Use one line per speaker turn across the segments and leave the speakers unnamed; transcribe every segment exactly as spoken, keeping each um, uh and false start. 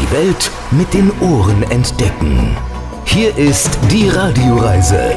Die Welt mit den Ohren entdecken. Hier ist die Radioreise.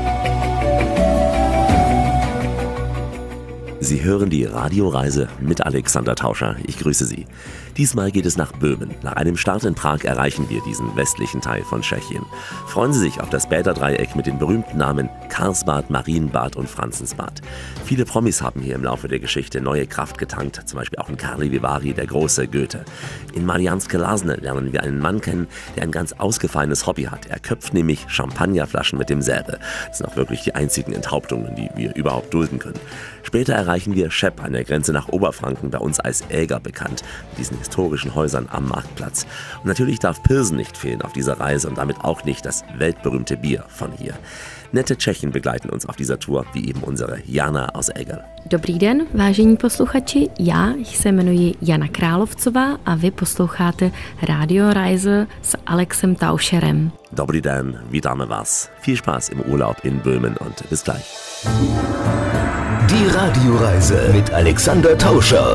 Sie hören die Radioreise mit Alexander Tauscher. Ich grüße Sie. Diesmal geht es nach Böhmen. Nach einem Start in Prag erreichen wir diesen westlichen Teil von Tschechien. Freuen Sie sich auf das Bäderdreieck mit den berühmten Namen Karlsbad, Marienbad und Franzensbad. Viele Promis haben hier im Laufe der Geschichte neue Kraft getankt, zum Beispiel auch in Karli Vivari, der große Goethe. In Mariánské Lázně lernen wir einen Mann kennen, der ein ganz ausgefallenes Hobby hat. Er köpft nämlich Champagnerflaschen mit dem Säbel. Das sind auch wirklich die einzigen Enthauptungen, die wir überhaupt dulden können. Später erreichen wir Schepp an der Grenze nach Oberfranken, bei uns als Äger bekannt, mit diesen historischen Häusern am Marktplatz. Und natürlich darf Pilsen nicht fehlen auf dieser Reise und damit auch nicht das weltberühmte Bier von hier. Nette Tschechen begleiten uns auf dieser Tour, wie eben unsere Jana aus Eger.
Dobrý den, vážení posluchači, já se jmenuji Jana Královcová a vy posloucháte Radioreise s Alexem Tauscherem.
Dobrý den, vítáme vás. Viel Spaß im Urlaub in Böhmen und bis gleich.
Die Radioreise mit Alexander Tauscher.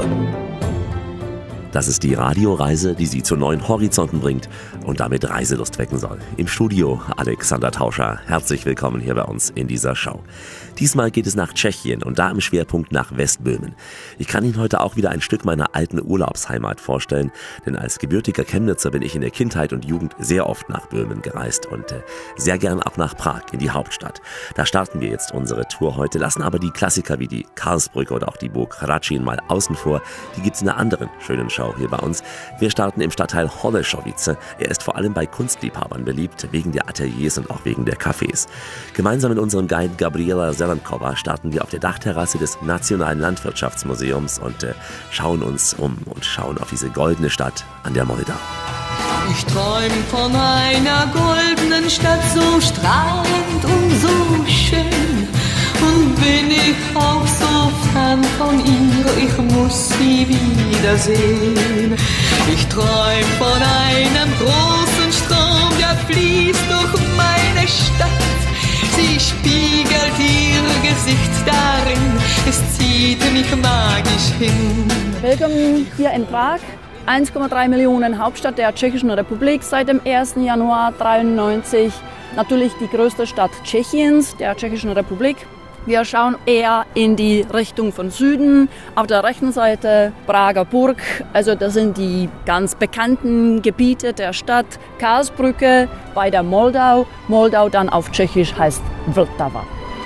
Das ist die Radioreise, die Sie zu neuen Horizonten bringt und damit Reiselust wecken soll. Im Studio Alexander Tauscher. Herzlich willkommen hier bei uns in dieser Show. Diesmal geht es nach Tschechien und da im Schwerpunkt nach Westböhmen. Ich kann Ihnen heute auch wieder ein Stück meiner alten Urlaubsheimat vorstellen, denn als gebürtiger Chemnitzer bin ich in der Kindheit und Jugend sehr oft nach Böhmen gereist und äh, sehr gern auch nach Prag, in die Hauptstadt. Da starten wir jetzt unsere Tour heute, lassen aber die Klassiker wie die Karlsbrücke oder auch die Burg Hradčín mal außen vor. Die gibt es in einer anderen schönen Show hier bei uns. Wir starten im Stadtteil Holešovice. Er ist vor allem bei Kunstliebhabern beliebt, wegen der Ateliers und auch wegen der Cafés. Gemeinsam mit unserem Guide Gabriela Zelenkova starten wir auf der Dachterrasse des Nationalen Landwirtschaftsmuseums und äh, schauen uns um und schauen auf diese goldene Stadt an der Moldau.
Ich träum von einer goldenen Stadt, so strahlend und so schön. Und bin ich auch so fern von ihr, ich muss sie wiedersehen. Ich träum von einem großen Strom, der fließt durch meine Stadt. Sie spiegelt ihr Gesicht darin, es zieht mich magisch hin.
Willkommen hier in Prag, eins Komma drei Millionen Hauptstadt der Tschechischen Republik seit dem ersten Januar neunzehnhundertdreiundneunzig. Natürlich die größte Stadt Tschechiens, der Tschechischen Republik. Wir schauen eher in die Richtung von Süden. Auf der rechten Seite Prager Burg, also das sind die ganz bekannten Gebiete der Stadt. Karlsbrücke bei der Moldau. Moldau dann auf Tschechisch heißt Vltava.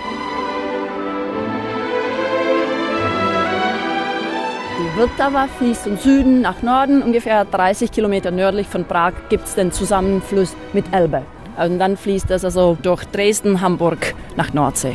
Die Vltava fließt von Süden nach Norden. Ungefähr dreißig Kilometer nördlich von Prag gibt es den Zusammenfluss mit Elbe. Und dann fließt es also durch Dresden, Hamburg nach Nordsee.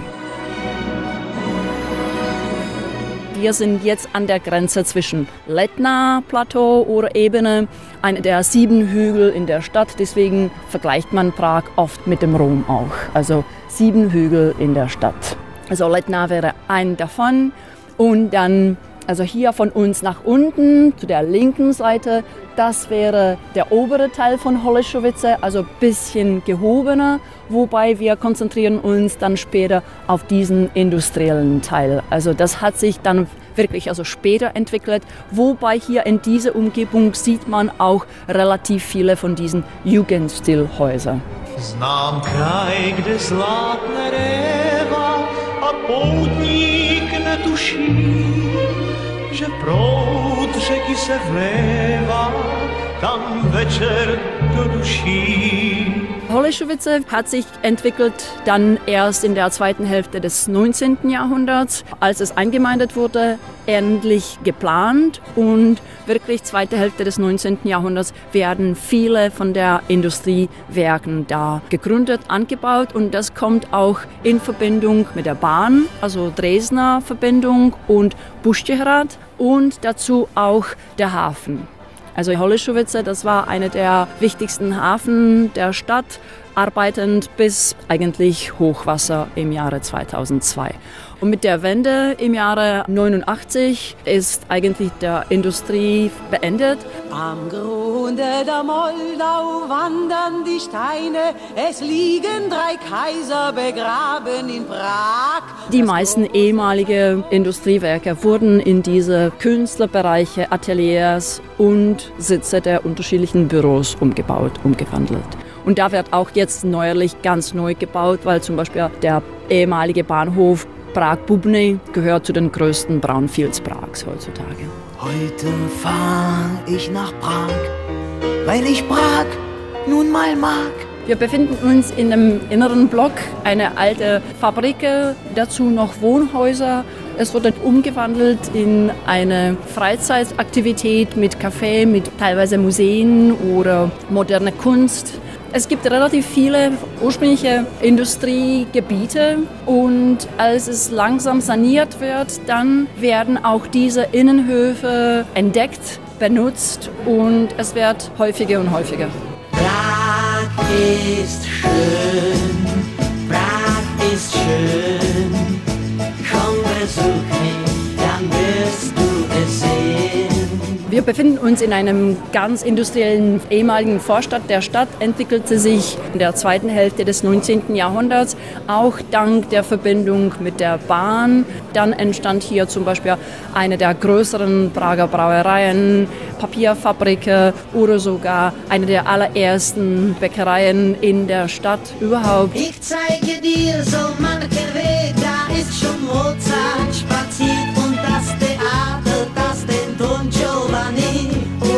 Wir sind jetzt an der Grenze zwischen Letna-Plateau oder Ebene, einer der sieben Hügel in der Stadt. Deswegen vergleicht man Prag oft mit dem Rom auch. Also sieben Hügel in der Stadt. Also Letna wäre ein davon. Und dann, also hier von uns nach unten, zu der linken Seite, das wäre der obere Teil von Holešovice, also ein bisschen gehobener. Wobei wir konzentrieren uns dann später auf diesen industriellen Teil. Also das hat sich dann wirklich also später entwicklet, wobei hier in dieser Umgebung sieht man auch relativ viele von diesen Jugendstilhäusern.
Znám kraj, kde zlátne réva a poutník netuší, že proud řeky se vlévá, tam večer do duší.
Holešovice hat sich entwickelt dann erst in der zweiten Hälfte des neunzehnten Jahrhunderts, als es eingemeindet wurde, endlich geplant und wirklich zweite Hälfte des neunzehnten Jahrhunderts werden viele von der Industriewerken da gegründet, angebaut und das kommt auch in Verbindung mit der Bahn, also Dresdner Verbindung und Buštěhrad und dazu auch der Hafen. Also Holešovice, das war einer der wichtigsten Hafen der Stadt arbeitend bis eigentlich Hochwasser im Jahre zweitausendzwei. Und mit der Wende im Jahre neunundachtzig ist eigentlich der Industrie beendet.
Am Grunde der Moldau wandern die Steine, es liegen drei Kaiser begraben in Prag.
Die meisten ehemalige Industriewerke wurden in diese Künstlerbereiche, Ateliers und Sitze der unterschiedlichen Büros umgebaut, umgewandelt. Und da wird auch jetzt neuerlich ganz neu gebaut, weil zum Beispiel der ehemalige Bahnhof Prag-Bubny gehört zu den größten Brownfields Prags heutzutage.
Heute fahr ich nach Prag, weil ich Prag nun mal mag.
Wir befinden uns in einem inneren Block, eine alte Fabrik, dazu noch Wohnhäuser. Es wurde umgewandelt in eine Freizeitaktivität mit Café, mit teilweise Museen oder moderne Kunst. Es gibt relativ viele ursprüngliche Industriegebiete und als es langsam saniert wird, dann werden auch diese Innenhöfe entdeckt, benutzt und es wird häufiger und häufiger.
Prag ist schön, Prag ist schön, komm besuch mich, dann wirst du es sehen.
Wir befinden uns in einem ganz industriellen ehemaligen Vorstadt. Der Stadt entwickelte sich in der zweiten Hälfte des neunzehnten Jahrhunderts, auch dank der Verbindung mit der Bahn. Dann entstand hier zum Beispiel eine der größeren Prager Brauereien, Papierfabriken oder sogar eine der allerersten Bäckereien in der Stadt überhaupt.
Ich zeige dir so manchen Weg, da ist schon Mozart spaziert und das Theater, das den Don Giovanni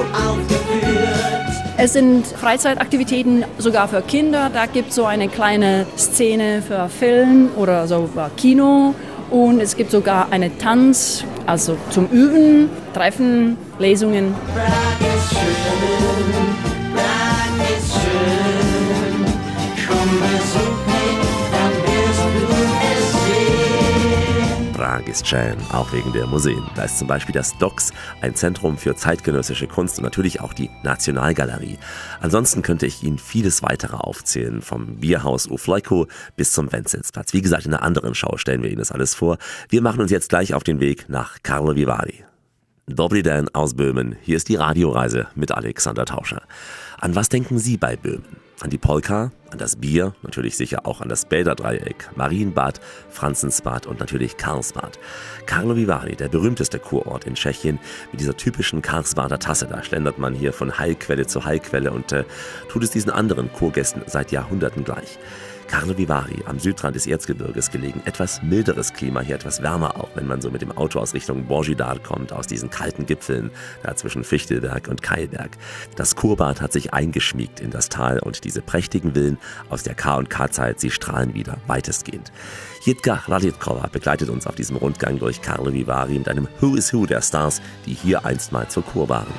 aufgeführt.
Es sind Freizeitaktivitäten sogar für Kinder. Da gibt es so eine kleine Szene für Film oder so für Kino. Und es gibt sogar einen Tanz, also zum Üben, Treffen, Lesungen.
Prag ist schön, Prag ist schön, komm besuch mich, dann wirst du es sehen.
Prag ist schön, auch wegen der Museen. Da ist zum Beispiel das Dox, ein Zentrum für zeitgenössische Kunst und natürlich auch die Nationalgalerie. Ansonsten könnte ich Ihnen vieles weitere aufzählen, vom Bierhaus U Flojko bis zum Wenzelsplatz. Wie gesagt, in einer anderen Show stellen wir Ihnen das alles vor. Wir machen uns jetzt gleich auf den Weg nach Karlovy Vary. Dobrý den aus Böhmen. Hier ist die Radioreise mit Alexander Tauscher. An was denken Sie bei Böhmen? An die Polka, an das Bier, natürlich sicher auch an das Bäderdreieck, Marienbad, Franzensbad und natürlich Karlsbad. Karlovy Vary, der berühmteste Kurort in Tschechien, mit dieser typischen Karlsbader Tasse. Da schlendert man hier von Heilquelle zu Heilquelle und äh, tut es diesen anderen Kurgästen seit Jahrhunderten gleich. Karlovy Vary, am Südrand des Erzgebirges gelegen, etwas milderes Klima, hier etwas wärmer auch, wenn man so mit dem Auto aus Richtung Božidar kommt, aus diesen kalten Gipfeln, da zwischen Fichtelberg und Keilberg. Das Kurbad hat sich eingeschmiegt in das Tal und diese prächtigen Villen aus der K und K-Zeit, sie strahlen wieder, weitestgehend. Jitka Radietkova begleitet uns auf diesem Rundgang durch Karlovy Vary mit einem Who is Who der Stars, die hier einstmal zur Kur waren.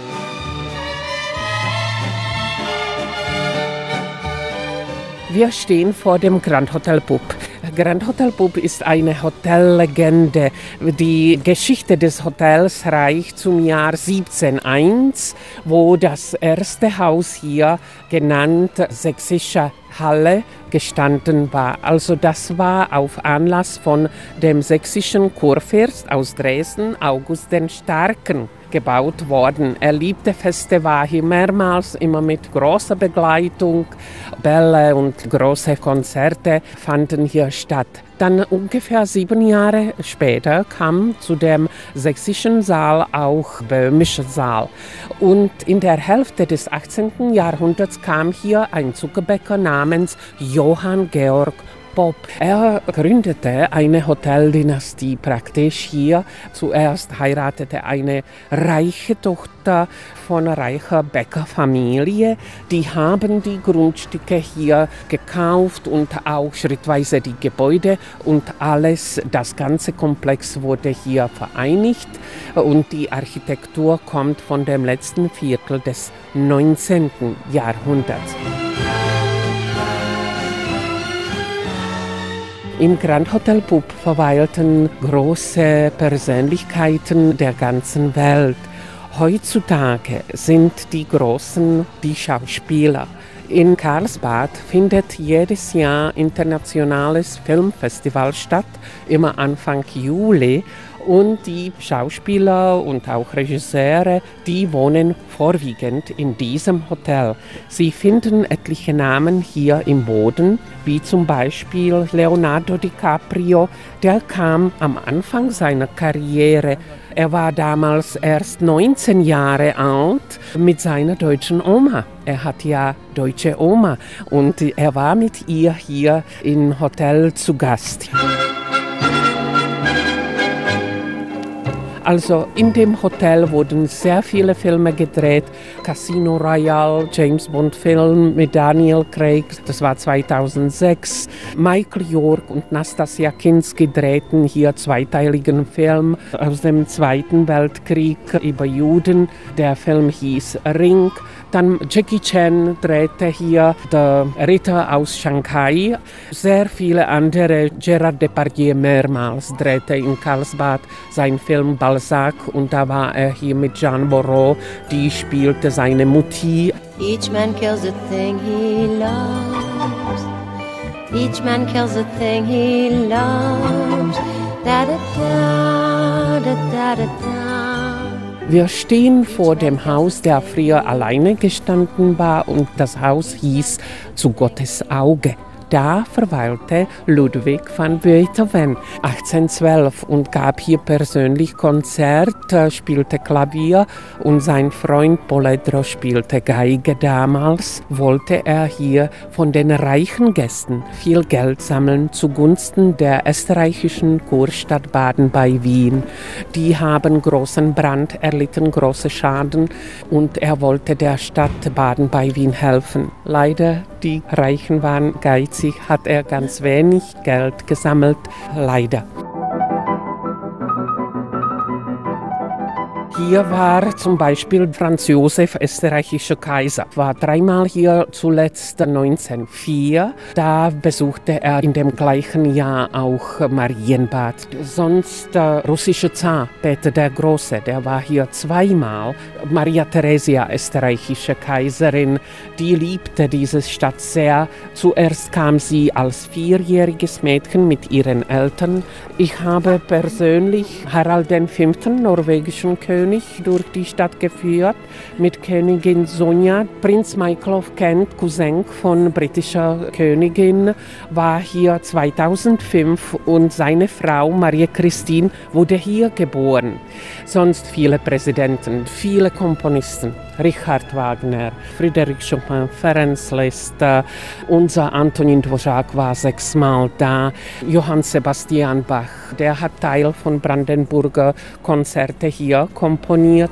Wir stehen vor dem Grand Hotel Pub. Grand Hotel Pub ist eine Hotellegende. Die Geschichte des Hotels reicht zum Jahr siebzehnhunderteins, wo das erste Haus hier, genannt Sächsische Halle, gestanden war. Also das war auf Anlass von dem sächsischen Kurfürst aus Dresden, August den Starken, gebaut worden. Er liebte Feste, war hier mehrmals, immer mit großer Begleitung. Bälle und große Konzerte fanden hier statt. Dann ungefähr sieben Jahre später kam zu dem sächsischen Saal auch böhmischer Saal. Und in der Hälfte des achtzehnten Jahrhunderts kam hier ein Zuckerbäcker namens Johann Georg Popp. Er gründete eine Hoteldynastie praktisch hier. Zuerst heiratete eine reiche Tochter von einer reichen Bäckerfamilie. Die haben die Grundstücke hier gekauft und auch schrittweise die Gebäude und alles, das ganze Komplex wurde hier vereinigt und die Architektur kommt von dem letzten Viertel des neunzehnten Jahrhunderts. Im Grand Hotel Pub verweilten große Persönlichkeiten der ganzen Welt. Heutzutage sind die Großen die Schauspieler. In Karlsbad findet jedes Jahr internationales Filmfestival statt, immer Anfang Juli. Und die Schauspieler und auch Regisseure, die wohnen vorwiegend in diesem Hotel. Sie finden etliche Namen hier im Boden, wie zum Beispiel Leonardo DiCaprio. Der kam am Anfang seiner Karriere. Er war damals erst neunzehn Jahre alt mit seiner deutschen Oma. Er hat ja deutsche Oma und er war mit ihr hier im Hotel zu Gast. Also in dem Hotel wurden sehr viele Filme gedreht. Casino Royale, James Bond Film mit Daniel Craig, das war zweitausendsechs. Michael York und Nastassja Kinski drehten hier zweiteiligen Film aus dem Zweiten Weltkrieg über Juden. Der Film hieß Ring. Dann Jackie Chan drehte hier Der Ritter aus Shanghai. Sehr viele andere, Gerard Depardieu mehrmals drehte in Karlsbad seinen Film Balzac und da war er hier mit Jeanne Moreau, die spielte seine Mutti.
Each man kills the thing he loves. Each man kills the thing he loves. Da da da da da da da.
Wir stehen vor dem Haus, der früher alleine gestanden war und das Haus hieß Zu Gottes Auge. Da verweilte Ludwig van Beethoven achtzehnhundertzwölf und gab hier persönlich Konzert, spielte Klavier und sein Freund Polledro spielte Geige. Damals wollte er hier von den reichen Gästen viel Geld sammeln zugunsten der österreichischen Kurstadt Baden bei Wien. Die haben großen Brand erlitten, große Schaden und er wollte der Stadt Baden bei Wien helfen. Leider, die Reichen waren geizig, hat er ganz wenig Geld gesammelt, leider. Hier war zum Beispiel Franz Josef, österreichischer Kaiser, war dreimal hier, zuletzt neunzehnhundertvier. Da besuchte er in dem gleichen Jahr auch Marienbad. Sonst der russische Zar Peter der Große, der war hier zweimal. Maria Theresia, österreichische Kaiserin, die liebte diese Stadt sehr. Zuerst kam sie als vierjähriges Mädchen mit ihren Eltern. Ich habe persönlich Harald den Fünften, norwegischen König, durch die Stadt geführt mit Königin Sonja. Prinz Michael of Kent, Cousin von britischer Königin, war hier zweitausendfünf und seine Frau Marie Christine wurde hier geboren. Sonst viele Präsidenten, viele Komponisten. Richard Wagner, Frédéric Chopin, Ferenc Liszt, unser Antonin Dvořák war sechsmal da, Johann Sebastian Bach, der hat Teil von Brandenburger Konzerte hier komponiert.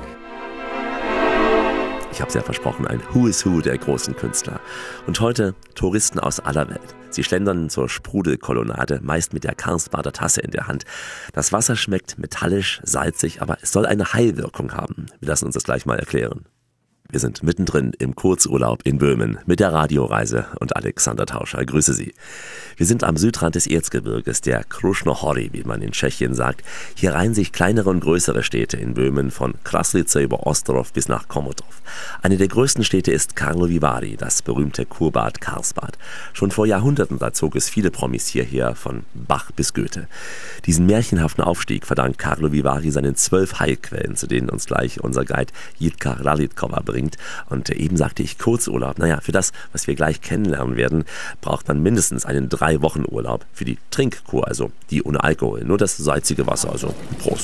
Ich habe es ja versprochen, ein Who is Who der großen Künstler. Und heute Touristen aus aller Welt. Sie schlendern zur Sprudelkolonnade, meist mit der Karlsbader Tasse in der Hand. Das Wasser schmeckt metallisch, salzig, aber es soll eine Heilwirkung haben. Wir lassen uns das gleich mal erklären. Wir sind mittendrin im Kurzurlaub in Böhmen mit der Radioreise und Alexander Tauscher. Grüße Sie. Wir sind am Südrand des Erzgebirges, der Krušné hory, wie man in Tschechien sagt. Hier reihen sich kleinere und größere Städte in Böhmen von Kraslice über Ostrov bis nach Komotov. Eine der größten Städte ist Karlovy Vary, das berühmte Kurbad Karlsbad. Schon vor Jahrhunderten da zog es viele Promis hierher, von Bach bis Goethe. Diesen märchenhaften Aufstieg verdankt Karlovy Vary seinen zwölf Heilquellen, zu denen uns gleich unser Guide Jitka Lalitkova bringt. Und eben sagte ich Kurzurlaub. Naja, für das, was wir gleich kennenlernen werden, braucht man mindestens einen drei Wochen Urlaub für die Trinkkur, also die ohne Alkohol, nur das salzige Wasser, also Prost.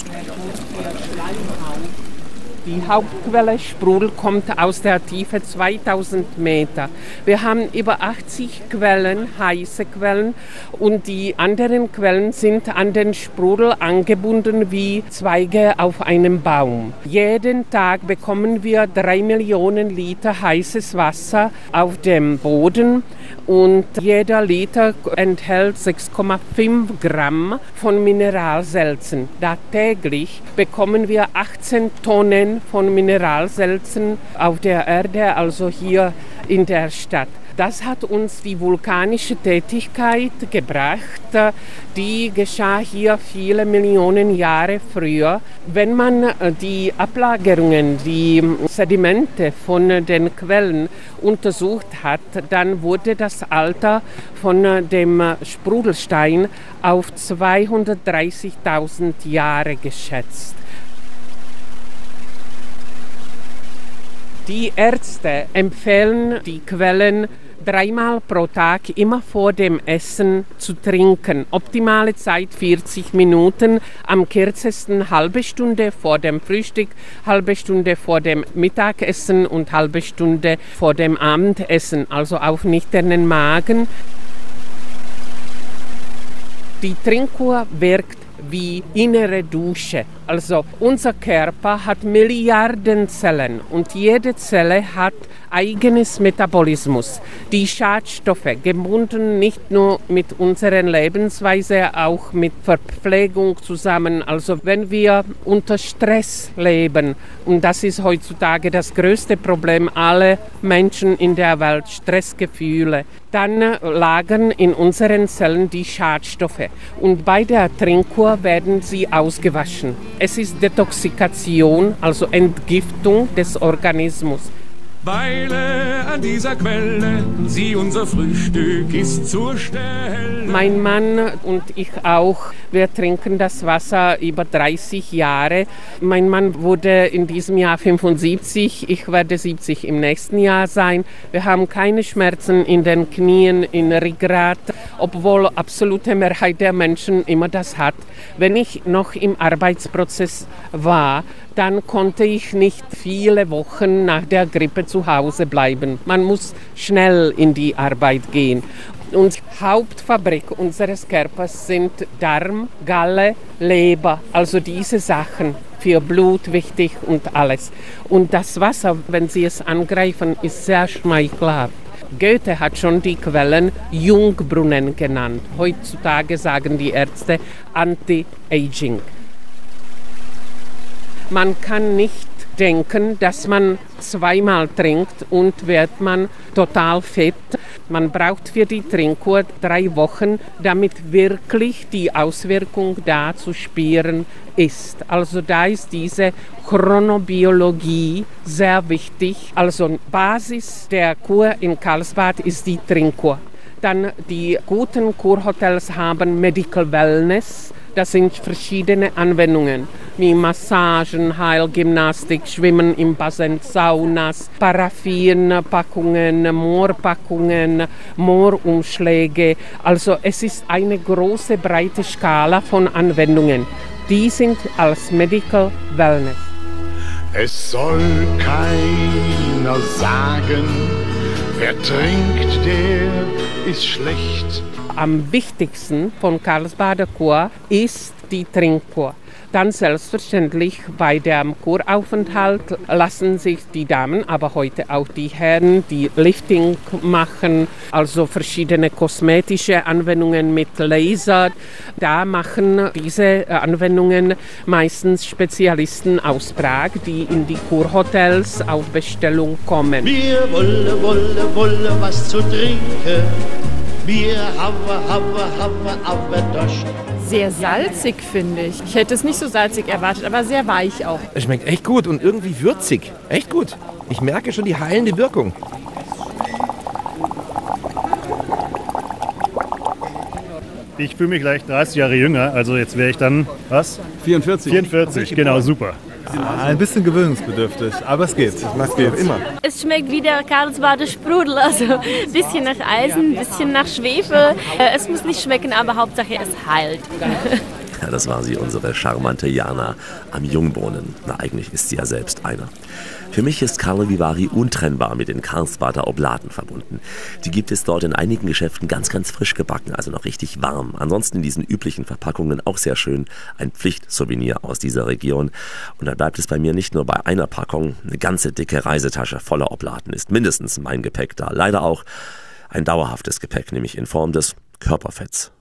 Die Hauptquelle Sprudel kommt aus der Tiefe zweitausend Meter. Wir haben über achtzig Quellen, heiße Quellen, und die anderen Quellen sind an den Sprudel angebunden wie Zweige auf einem Baum. Jeden Tag bekommen wir drei Millionen Liter heißes Wasser auf dem Boden und jeder Liter enthält sechs Komma fünf Gramm von Mineralsalzen. Da täglich bekommen wir achtzehn Tonnen von Mineralsalzen auf der Erde, also hier in der Stadt. Das hat uns die vulkanische Tätigkeit gebracht, die geschah hier viele Millionen Jahre früher. Wenn man die Ablagerungen, die Sedimente von den Quellen untersucht hat, dann wurde das Alter von dem Sprudelstein auf zweihundertdreißigtausend Jahre geschätzt. Die Ärzte empfehlen die Quellen dreimal pro Tag immer vor dem Essen zu trinken. Optimale Zeit vierzig Minuten, am kürzesten halbe Stunde vor dem Frühstück, halbe Stunde vor dem Mittagessen und halbe Stunde vor dem Abendessen, also auf nüchternen Magen. Die Trinkkur wirkt wie innere Dusche. Also unser Körper hat Milliarden Zellen und jede Zelle hat eigenes Metabolismus. Die Schadstoffe, gebunden nicht nur mit unserer Lebensweise, auch mit Verpflegung zusammen. Also wenn wir unter Stress leben, und das ist heutzutage das größte Problem aller Menschen in der Welt, Stressgefühle, dann lagern in unseren Zellen die Schadstoffe. Und bei der Trinkkur werden sie ausgewaschen. Es ist Detoxikation, also Entgiftung des Organismus.
Weile an dieser Quelle, sie unser Frühstück ist zur Stelle.
Mein Mann und ich auch, wir trinken das Wasser über dreißig Jahre. Mein Mann wurde in diesem Jahr fünfundsiebzig, ich werde siebzig im nächsten Jahr sein. Wir haben keine Schmerzen in den Knien, in Rückgrat, obwohl absolute Mehrheit der Menschen immer das hat. Wenn ich noch im Arbeitsprozess war, dann konnte ich nicht viele Wochen nach der Grippe zu Hause bleiben. Man muss schnell in die Arbeit gehen. Und Hauptfabrik unseres Körpers sind Darm, Galle, Leber, also diese Sachen für Blut wichtig und alles. Und das Wasser, wenn Sie es angreifen, ist sehr schmeichelhaft. Goethe hat schon die Quellen Jungbrunnen genannt. Heutzutage sagen die Ärzte Anti-Aging. Man kann nicht denken, dass man zweimal trinkt und wird man total fit. Man braucht für die Trinkkur drei Wochen, damit wirklich die Auswirkung da zu spüren ist. Also da ist diese Chronobiologie sehr wichtig. Also Basis der Kur in Karlsbad ist die Trinkkur. Dann die guten Kurhotels haben Medical Wellness. Das sind verschiedene Anwendungen, wie Massagen, Heilgymnastik, Schwimmen im Bassin, Saunas, Paraffinpackungen, Moorpackungen, Moorumschläge. Also es ist eine große, breite Skala von Anwendungen. Die sind als Medical Wellness.
Es soll keiner sagen, wer trinkt, der ist schlecht.
Am wichtigsten von Karlsbader Kur ist die Trinkkur. Dann selbstverständlich bei dem Kuraufenthalt lassen sich die Damen, aber heute auch die Herren, die Lifting machen, also verschiedene kosmetische Anwendungen mit Laser. Da machen diese Anwendungen meistens Spezialisten aus Prag, die in die Kurhotels auf Bestellung kommen.
Wir wollen, wollen, wollen was zu trinken. Wir haben, haben, haben, aber das.
Sehr salzig, finde ich. Ich hätte es nicht so salzig erwartet, aber sehr weich auch.
Es schmeckt echt gut und irgendwie würzig. Echt gut. Ich merke schon die heilende Wirkung.
Ich fühle mich gleich dreißig Jahre jünger, also jetzt wäre ich dann, was?
vierundvierzig.
vierundvierzig, genau, super.
Ah, ein bisschen gewöhnungsbedürftig, aber es geht. Es geht immer.
Es schmeckt wie der Karlsbader Sprudel, also ein bisschen nach Eisen, ein bisschen nach Schwefel. Es muss nicht schmecken, aber Hauptsache es heilt.
Ja, das war sie, unsere charmante Jana am Jungbrunnen. Na, eigentlich ist sie ja selbst einer. Für mich ist Carlo Vivari untrennbar mit den Karlsbader Oblaten verbunden. Die gibt es dort in einigen Geschäften ganz, ganz frisch gebacken, also noch richtig warm. Ansonsten in diesen üblichen Verpackungen auch sehr schön ein Pflichtsouvenir aus dieser Region. Und dann bleibt es bei mir nicht nur bei einer Packung. Eine ganze dicke Reisetasche voller Oblaten ist mindestens mein Gepäck da. Leider auch ein dauerhaftes Gepäck, nämlich in Form des Körperfetts.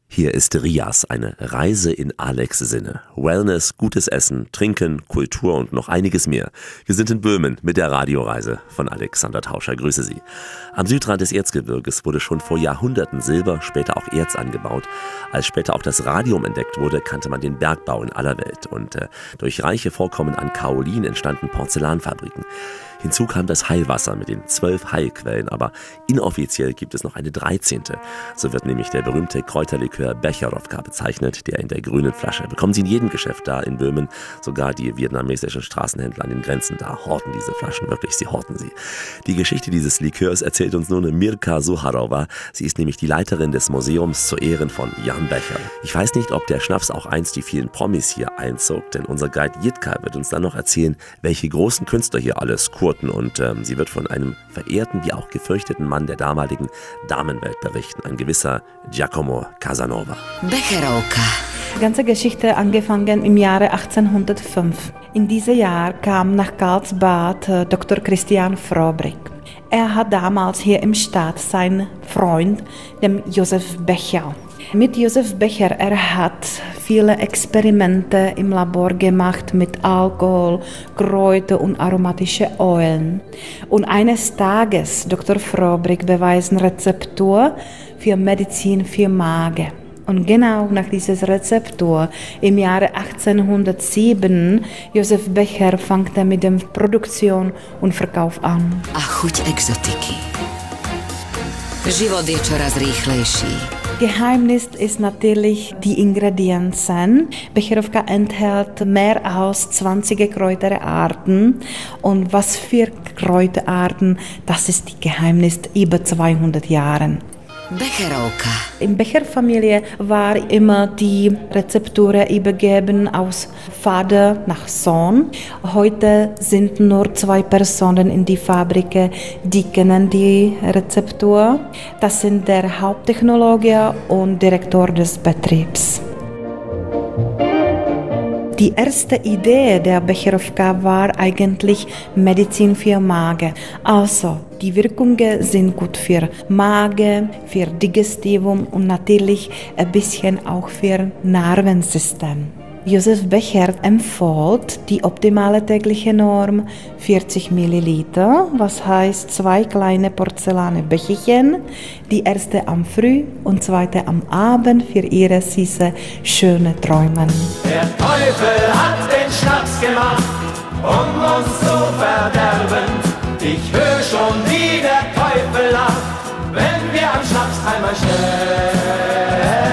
Hier ist Rias, eine Reise in Alex' Sinne. Wellness, gutes Essen, Trinken, Kultur und noch einiges mehr. Wir sind in Böhmen mit der Radioreise von Alexander Tauscher. Grüße Sie. Am Südrand des Erzgebirges wurde schon vor Jahrhunderten Silber, später auch Erz angebaut. Als später auch das Radium entdeckt wurde, kannte man den Bergbau in aller Welt. Und äh, durch reiche Vorkommen an Kaolin entstanden Porzellanfabriken. Hinzu kam das Heilwasser mit den zwölf Heilquellen, aber inoffiziell gibt es noch eine dreizehnte. So wird nämlich der berühmte Kräuterlikör Becherovka bezeichnet, der in der grünen Flasche. Bekommen Sie in jedem Geschäft da in Böhmen, sogar die vietnamesischen Straßenhändler an den Grenzen, da horten diese Flaschen wirklich, sie horten sie. Die Geschichte dieses Likörs erzählt uns nun Mirka Suharova. Sie ist nämlich die Leiterin des Museums zu Ehren von Jan Becher. Ich weiß nicht, ob der Schnaps auch einst die vielen Promis hier einzog, denn unser Guide Jitka wird uns dann noch erzählen, welche großen Künstler hier alles kurten. Und ähm, sie wird von einem verehrten wie auch gefürchteten Mann der damaligen Damenwelt berichten, ein gewisser Giacomo Casanova.
Becherovka. Die ganze Geschichte angefangen im Jahre achtzehnhundertfünf. In diesem Jahr kam nach Karlsbad äh, Doktor Christian Frobrick. Er hat damals hier im Stadt seinen Freund, dem Josef Becher. Mit Josef Becher, er hat viele Experimente im Labor gemacht mit Alkohol, Kräuter und aromatische Ölen. Und eines Tages, Doktor Frobrick beweist eine Rezeptur für Medizin für Magen. Und genau nach dieser Rezeptur im Jahre achtzehnhundertsieben, Josef Becher fängt mit der Produktion und Verkauf an.
A chuť exotiky. Život je čoraz rýchlejší.
Geheimnis ist natürlich die Ingredienzen. Becherovka enthält mehr als zwanzig Kräuterarten. Und was für Kräuterarten, das ist die Geheimnis über zweihundert Jahren.
Becherovka.
In Becher-Familie war immer die Rezeptur übergeben aus Vater nach Sohn. Heute sind nur zwei Personen in die Fabrik, die kennen die Rezeptur. Das sind der Haupttechnologe und Direktor des Betriebs. Die erste Idee der Becherovka war eigentlich Medizin für Magen. Also, die Wirkungen sind gut für Magen, für Digestivum und natürlich ein bisschen auch für Nervensystem. Josef Becher empfiehlt die optimale tägliche Norm vierzig Milliliter, was heißt zwei kleine porzellanene Becherchen, die erste am Früh und zweite am Abend für ihre süße, schöne Träume.
Der Teufel hat den Schnaps gemacht, um uns zu verderben. Ich höre schon, wie der Teufel lacht, wenn wir am Schnaps einmal sterben.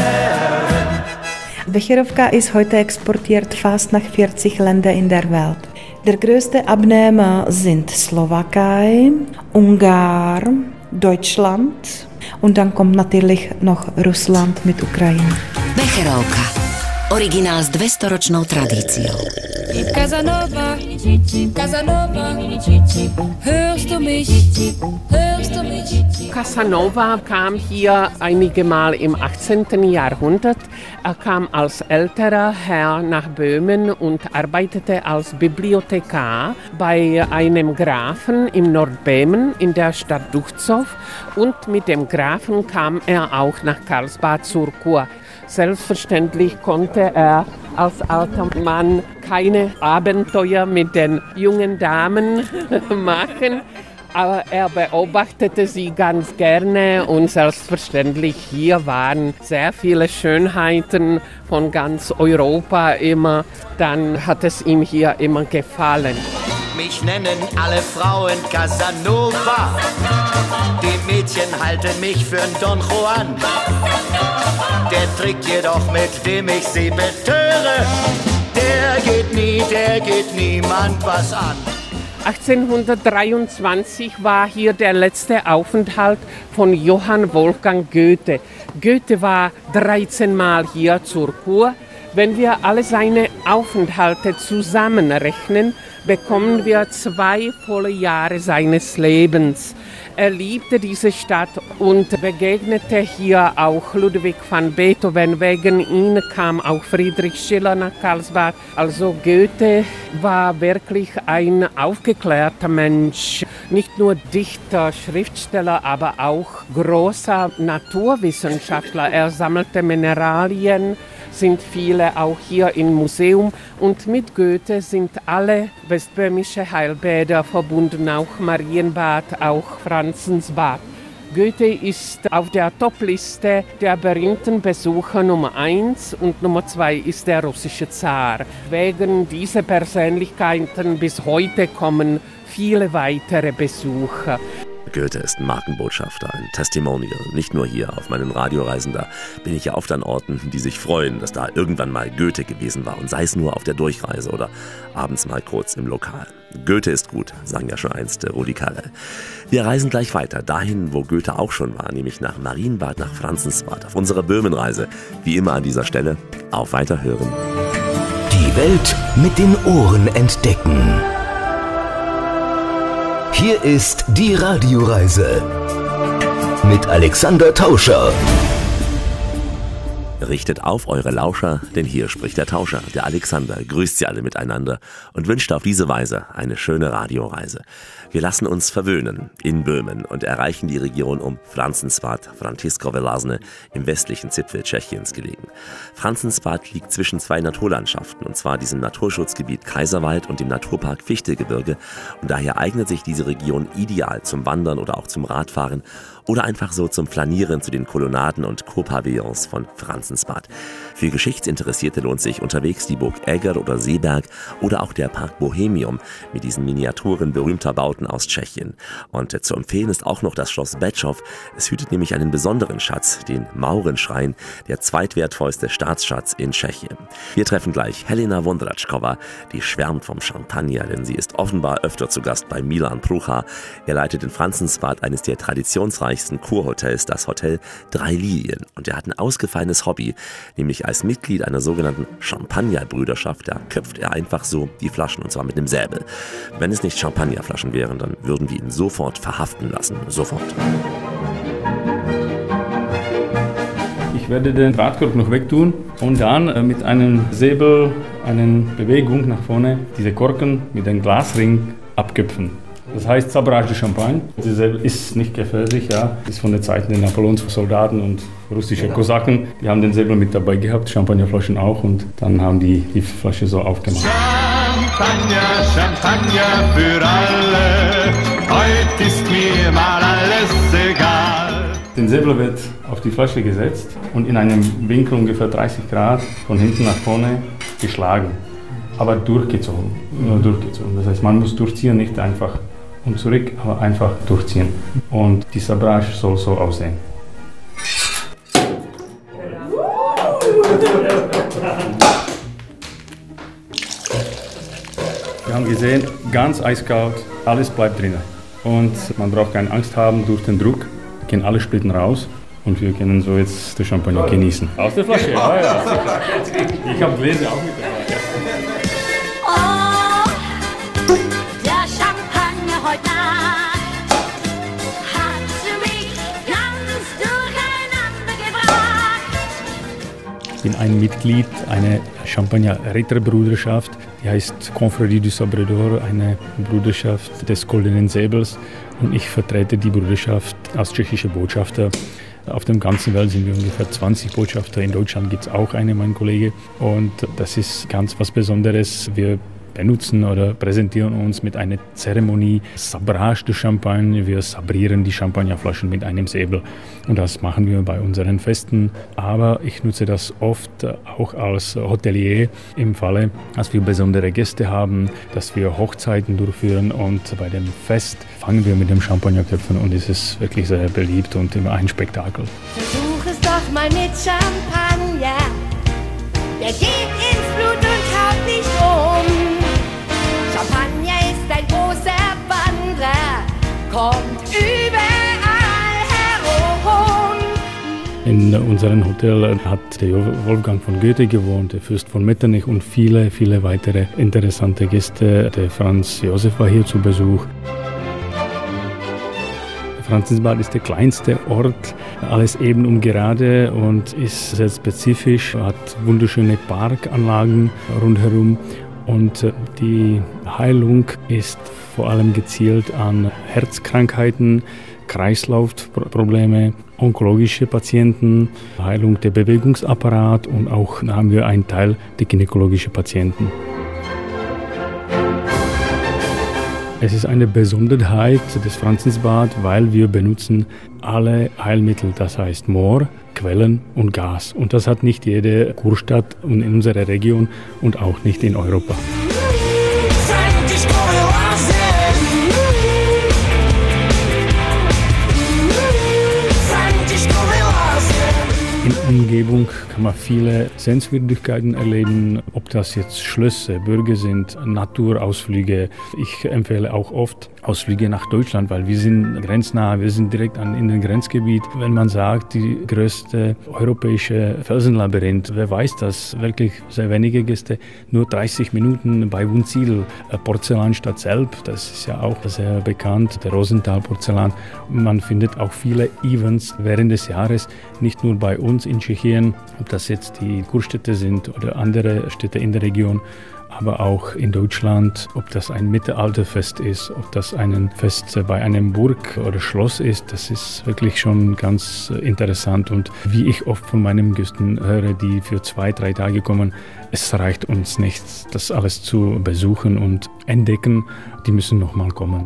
Becherovka ist heute exportiert fast nach vierzig Ländern in der Welt. Der größte Abnehmer sind Slowakei, Ungarn, Deutschland und dann kommt natürlich noch Russland mit Ukraine.
Becherovka. Originál s dvestoročnou tradíciou.
Casanova, Casanova, hörst du mich, hörst du mich?
Casanova kam hier einige Mal im achtzehnten Jahrhundert. Er kam als älterer Herr nach Böhmen und arbeitete als Bibliothekar bei einem Grafen im Nordböhmen in der Stadt Duchzow. Und mit dem Grafen kam er auch nach Karlsbad zur Kur. Selbstverständlich konnte er als alter Mann keine Abenteuer mit den jungen Damen machen, aber er beobachtete sie ganz gerne und selbstverständlich hier waren sehr viele Schönheiten von ganz Europa immer. Dann hat es ihm hier immer gefallen.
Mich nennen alle Frauen Casanova. Die Mädchen halten mich für einen Don Juan. Der Trick jedoch, mit dem ich sie betöre, der geht nie, der geht niemand was an.
achtzehnhundertdreiundzwanzig war hier der letzte Aufenthalt von Johann Wolfgang Goethe. Goethe war dreizehn Mal hier zur Kur. Wenn wir alle seine Aufenthalte zusammenrechnen, bekommen wir zwei volle Jahre seines Lebens. Er liebte diese Stadt und begegnete hier auch Ludwig van Beethoven. Wegen ihm kam auch Friedrich Schiller nach Karlsbad. Also Goethe war wirklich ein aufgeklärter Mensch. nicht nur Dichter, Schriftsteller, aber auch großer Naturwissenschaftler. Er sammelte Mineralien, sind viele auch hier im Museum. Und mit Goethe sind alle westböhmische Heilbäder verbunden, auch Marienbad, auch Franzensbad. Goethe ist auf der Topliste der berühmten Besucher Nummer eins und Nummer zwei ist der russische Zar. Wegen dieser Persönlichkeiten bis heute kommen viele weitere Besucher.
Goethe ist ein Markenbotschafter, ein Testimonial. Nicht nur hier auf meinen Radioreisen, da bin ich ja oft an Orten, die sich freuen, dass da irgendwann mal Goethe gewesen war. Und sei es nur auf der Durchreise oder abends mal kurz im Lokal. Goethe ist gut, sang ja schon einst Rudi Carrell. Wir reisen gleich weiter, dahin, wo Goethe auch schon war, nämlich nach Marienbad, nach Franzensbad, auf unserer Böhmenreise. Wie immer an dieser Stelle, auf Weiterhören.
Die Welt mit den Ohren entdecken. Hier ist die Radioreise mit Alexander Tauscher.
Richtet auf eure Lauscher, denn hier spricht der Tauscher, der Alexander, grüßt sie alle miteinander und wünscht auf diese Weise eine schöne Radioreise. Wir lassen uns verwöhnen in Böhmen und erreichen die Region um Franzensbad, Františkove Lázně, im westlichen Zipfel Tschechiens gelegen. Franzensbad liegt zwischen zwei Naturlandschaften, und zwar diesem Naturschutzgebiet Kaiserwald und dem Naturpark Fichtelgebirge, und daher eignet sich diese Region ideal zum Wandern oder auch zum Radfahren oder einfach so zum Flanieren zu den Kolonnaden und Kurpavillons von Franzensbad. Für Geschichtsinteressierte lohnt sich unterwegs die Burg Eger oder Seeberg oder auch der Park Bohemium mit diesen Miniaturen berühmter Bauten aus Tschechien. Und zu empfehlen ist auch noch das Schloss Bečov. Es hütet nämlich einen besonderen Schatz, den Maurenschrein, der zweitwertvollste Staatsschatz in Tschechien. Wir treffen gleich Helena Wondratschkova, die schwärmt vom Champagner, denn sie ist offenbar öfter zu Gast bei Milan Prucha. Er leitet in Franzensbad eines der traditionsreichsten Kurhotels, das Hotel Drei Lilien. Und er hat ein ausgefallenes Hobby, nämlich als Mitglied einer sogenannten Champagnerbrüderschaft, da köpft er einfach so die Flaschen, und zwar mit einem Säbel. Wenn es nicht Champagnerflaschen wären, dann würden wir ihn sofort verhaften lassen. Sofort.
Ich werde den Radkorb noch wegtun und dann äh, mit einem Säbel, eine Bewegung nach vorne, diese Korken mit dem Glasring abköpfen. Das heißt Sabrage de Champagne. Dieser Säbel ist nicht gefährlich, ja. Ist von der Zeit der Napoleonssoldaten und russische Kosaken. Die haben den Säbel mit dabei gehabt, Champagnerflaschen auch, und dann haben die die Flasche so aufgemacht.
Champagner, Champagner für alle, heute ist mir mal alles egal.
Den Säbel wird auf die Flasche gesetzt und in einem Winkel ungefähr dreißig Grad von hinten nach vorne geschlagen. Aber durchgezogen, nur durchgezogen. Das heißt, man muss durchziehen, nicht einfach und zurück, aber einfach durchziehen. Und die Sabrage soll so aussehen. Wir haben gesehen, ganz eiskalt, alles bleibt drin. Und man braucht keine Angst haben durch den Druck, gehen alle Splitten raus. Und wir können so jetzt den Champagner genießen. Aus der Flasche, ja, ja. Ich habe Gläser auch mit dabei.
Oh, der Champagner heute Nacht hat mich ganz durcheinander gebracht.
Ich bin ein Mitglied einer Champagner-Ritterbruderschaft, die heißt Confrérie du Sabre d'Or, eine Bruderschaft des Goldenen Säbels. Und ich vertrete die Bruderschaft als tschechischer Botschafter. Auf der ganzen Welt sind wir ungefähr zwanzig Botschafter. In Deutschland gibt es auch eine, mein Kollege. Und das ist ganz was Besonderes. Wir benutzen oder präsentieren uns mit einer Zeremonie Sabrage de Champagne. Wir sabrieren die Champagnerflaschen mit einem Säbel. Und das machen wir bei unseren Festen. Aber ich nutze das oft auch als Hotelier im Falle, dass wir besondere Gäste haben, dass wir Hochzeiten durchführen. Und bei dem Fest fangen wir mit dem Champagnerköpfen und es ist wirklich sehr beliebt und immer ein Spektakel.
Versuch es doch mal mit Champagner. Der geht ins Blut und haut nicht um. Champagner ist ein großer Wanderer, kommt überall herum.
In unserem Hotel hat der Wolfgang von Goethe gewohnt, der Fürst von Metternich und viele, viele weitere interessante Gäste. Der Franz Josef war hier zu Besuch. Franzensbad ist der kleinste Ort, alles eben und gerade und ist sehr spezifisch, hat wunderschöne Parkanlagen rundherum Und die Heilung ist vor allem gezielt an Herzkrankheiten, Kreislaufprobleme, onkologische Patienten, Heilung der Bewegungsapparat und auch haben wir einen Teil der gynäkologischen Patienten. Es ist eine Besonderheit des Franzensbad, weil wir benutzen alle Heilmittel, das heißt Moor, Quellen und Gas. Und das hat nicht jede Kurstadt in unserer Region und auch nicht in Europa. In der Umgebung kann man viele Sehenswürdigkeiten erleben, ob das jetzt Schlösser, Burgen sind, Naturausflüge. Ich empfehle auch oft Ausflüge nach Deutschland, weil wir sind grenznah, wir sind direkt an, in dem Grenzgebiet. Wenn man sagt, die größte europäische Felsenlabyrinth, wer weiß das? Wirklich sehr wenige Gäste, nur dreißig Minuten bei Wunsiedel. Porzellanstadt selbst, das ist ja auch sehr bekannt, der Rosenthal-Porzellan. Man findet auch viele Events während des Jahres, nicht nur bei uns in Tschechien, ob das jetzt die Kurstädte sind oder andere Städte in der Region, aber auch in Deutschland, ob das ein Mittelalterfest ist, ob das ein Fest bei einem Burg oder Schloss ist, das ist wirklich schon ganz interessant. Und wie ich oft von meinen Gästen höre, die für zwei, drei Tage kommen, es reicht uns nicht, das alles zu besuchen und entdecken, die müssen nochmal kommen.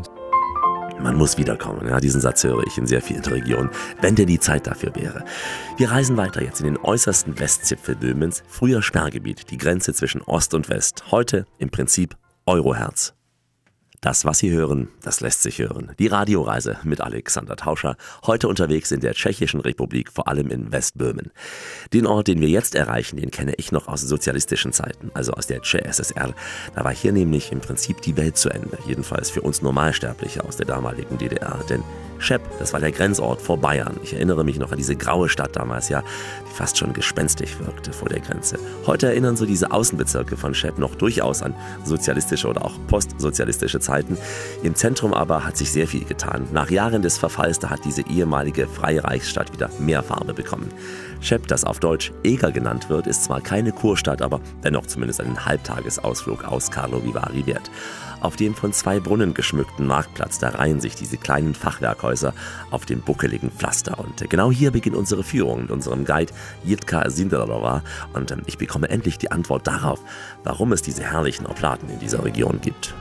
Man muss wiederkommen. Ja, diesen Satz höre ich in sehr vielen Regionen, wenn denn die Zeit dafür wäre. Wir reisen weiter jetzt in den äußersten Westzipfel Böhmens, früher Sperrgebiet, die Grenze zwischen Ost und West, heute im Prinzip Euroherz. Das, was Sie hören, das lässt sich hören. Die Radioreise mit Alexander Tauscher, heute unterwegs in der Tschechischen Republik, vor allem in Westböhmen. Den Ort, den wir jetzt erreichen, den kenne ich noch aus sozialistischen Zeiten, also aus der C S S R. Da war hier nämlich im Prinzip die Welt zu Ende, jedenfalls für uns Normalsterbliche aus der damaligen D D R. Denn Schep, das war der Grenzort vor Bayern. Ich erinnere mich noch an diese graue Stadt damals, ja, die fast schon gespenstig wirkte vor der Grenze. Heute erinnern so diese Außenbezirke von Schep noch durchaus an sozialistische oder auch postsozialistische Zeiten. Im Zentrum aber hat sich sehr viel getan. Nach Jahren des Verfalls, da hat diese ehemalige freie Reichsstadt wieder mehr Farbe bekommen. Schep, das auf Deutsch Eger genannt wird, ist zwar keine Kurstadt, aber dennoch zumindest einen Halbtagesausflug aus Karlovy Vary wert. Auf dem von zwei Brunnen geschmückten Marktplatz, da reihen sich diese kleinen Fachwerkhäuser auf dem buckeligen Pflaster. Und genau hier beginnt unsere Führung mit unserem Guide Jitka Sinderová. Und ich bekomme endlich die Antwort darauf, warum es diese herrlichen Oblaten in dieser Region gibt.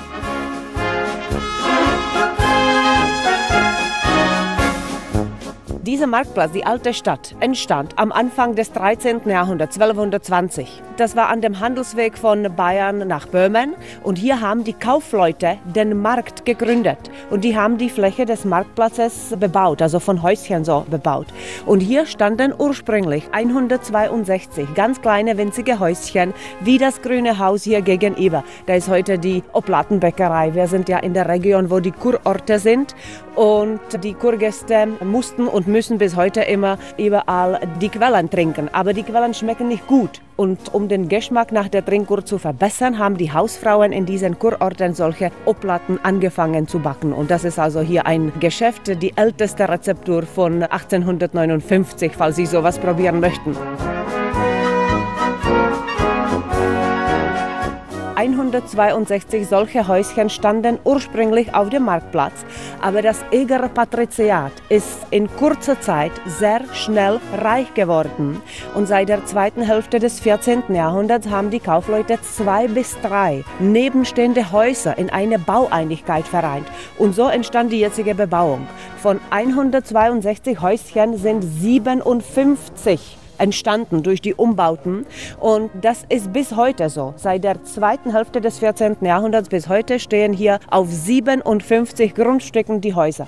Dieser Marktplatz, die alte Stadt, entstand am Anfang des dreizehnten Jahrhunderts, zwölfhundertzwanzig. Das war an dem Handelsweg von Bayern nach Böhmen und hier haben die Kaufleute den Markt gegründet und die haben die Fläche des Marktplatzes bebaut, also von Häuschen so bebaut. Und hier standen ursprünglich hundertzweiundsechzig ganz kleine winzige Häuschen, wie das grüne Haus hier gegenüber. Da ist heute die Oblatenbäckerei. Wir sind ja in der Region, wo die Kurorte sind und die Kurgäste mussten und müssen bis heute immer überall die Quellen trinken. Aber die Quellen schmecken nicht gut. Und um den Geschmack nach der Trinkkur zu verbessern, haben die Hausfrauen in diesen Kurorten solche Oblaten angefangen zu backen. Und das ist also hier ein Geschäft, die älteste Rezeptur von achtzehnhundertneunundfünfzig, falls Sie sowas probieren möchten. hundertzweiundsechzig solche Häuschen standen ursprünglich auf dem Marktplatz, aber das Egerer Patriziat ist in kurzer Zeit sehr schnell reich geworden und seit der zweiten Hälfte des vierzehnten Jahrhunderts haben die Kaufleute zwei bis drei nebenstehende Häuser in eine Baueinigkeit vereint und so entstand die jetzige Bebauung. Von hundertzweiundsechzig Häuschen sind siebenundfünfzig entstanden durch die Umbauten und das ist bis heute so. Seit der zweiten Hälfte des vierzehnten Jahrhunderts bis heute stehen hier auf siebenundfünfzig Grundstücken die Häuser.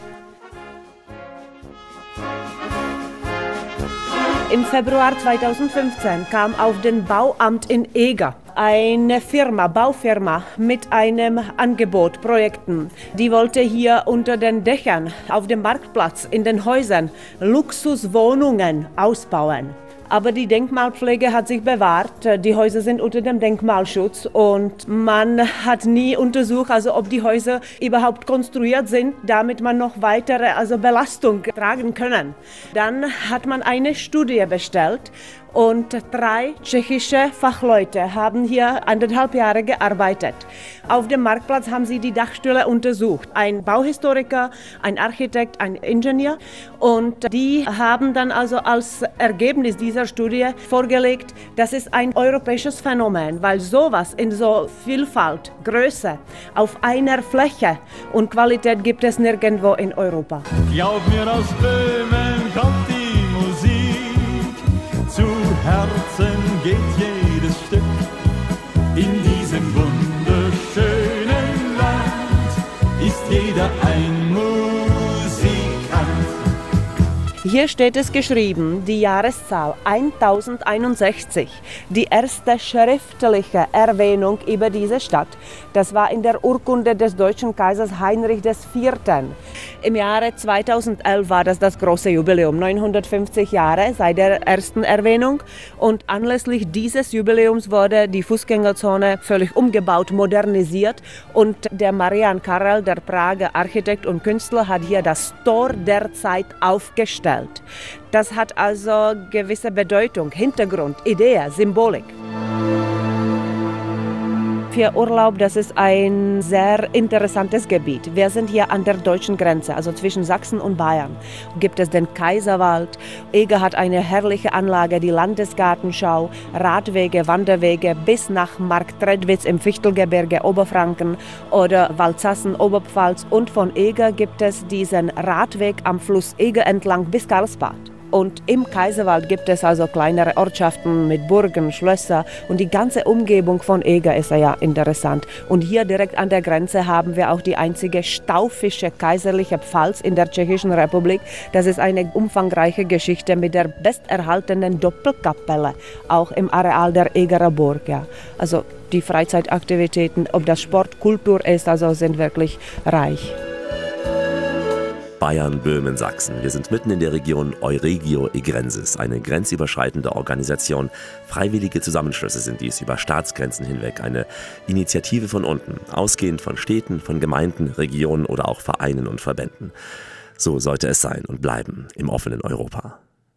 Im Februar zweitausendfünfzehn kam auf den Bauamt in Eger eine Firma, Baufirma mit einem Angebot, Projekten. Die wollte hier unter den Dächern, auf dem Marktplatz, in den Häusern Luxuswohnungen ausbauen. Aber die Denkmalpflege hat sich bewahrt. Die Häuser sind unter dem Denkmalschutz und man hat nie untersucht, also ob die Häuser überhaupt konstruiert sind, damit man noch weitere also Belastung tragen können. Dann hat man eine Studie bestellt und drei tschechische Fachleute haben hier anderthalb Jahre gearbeitet. Auf dem Marktplatz haben sie die Dachstühle untersucht. Ein Bauhistoriker, ein Architekt, ein Ingenieur. Und die haben dann also als Ergebnis dieser Studie vorgelegt, das ist ein europäisches Phänomen, weil sowas in so Vielfalt, Größe, auf einer Fläche und Qualität gibt es nirgendwo in Europa.
Glaub mir, aus Böhmen kommt die Musik, zu Herzen geht jedes Stück. In diesem wunderschönen Land ist jeder ein Musikant.
Hier steht es geschrieben, die Jahreszahl tausendeinundsechzig, die erste schriftliche Erwähnung über diese Stadt. Das war in der Urkunde des deutschen Kaisers Heinrich der Vierte. Im Jahre zweitausendelf war das das große Jubiläum, neunhundertfünfzig Jahre seit der ersten Erwähnung. Und anlässlich dieses Jubiläums wurde die Fußgängerzone völlig umgebaut, modernisiert. Und der Marian Karel, der Prager Architekt und Künstler, hat hier das Tor der Zeit aufgestellt. Das hat also gewisse Bedeutung, Hintergrund, Idee, Symbolik. Für Urlaub, das ist ein sehr interessantes Gebiet. Wir sind hier an der deutschen Grenze, also zwischen Sachsen und Bayern. Gibt es den Kaiserwald. Eger hat eine herrliche Anlage, die Landesgartenschau, Radwege, Wanderwege bis nach Marktredwitz im Fichtelgebirge, Oberfranken oder Walzassen, Oberpfalz. Und von Eger gibt es diesen Radweg am Fluss Eger entlang bis Karlsbad. Und im Kaiserwald gibt es also kleinere Ortschaften mit Burgen, Schlösser und die ganze Umgebung von Eger ist ja interessant. Und hier direkt an der Grenze haben wir auch die einzige staufische kaiserliche Pfalz in der Tschechischen Republik. Das ist eine umfangreiche Geschichte mit der besterhaltenen Doppelkapelle, auch im Areal der Egerer Burg. Ja. Also die Freizeitaktivitäten, ob das Sport, Kultur ist, also sind wirklich reich.
Bayern, Böhmen, Sachsen. Wir sind mitten in der Region Euregio Egrensis, eine grenzüberschreitende Organisation. Freiwillige Zusammenschlüsse sind dies über Staatsgrenzen hinweg, eine Initiative von unten, ausgehend von Städten, von Gemeinden, Regionen oder auch Vereinen und Verbänden. So sollte es sein und bleiben im offenen Europa.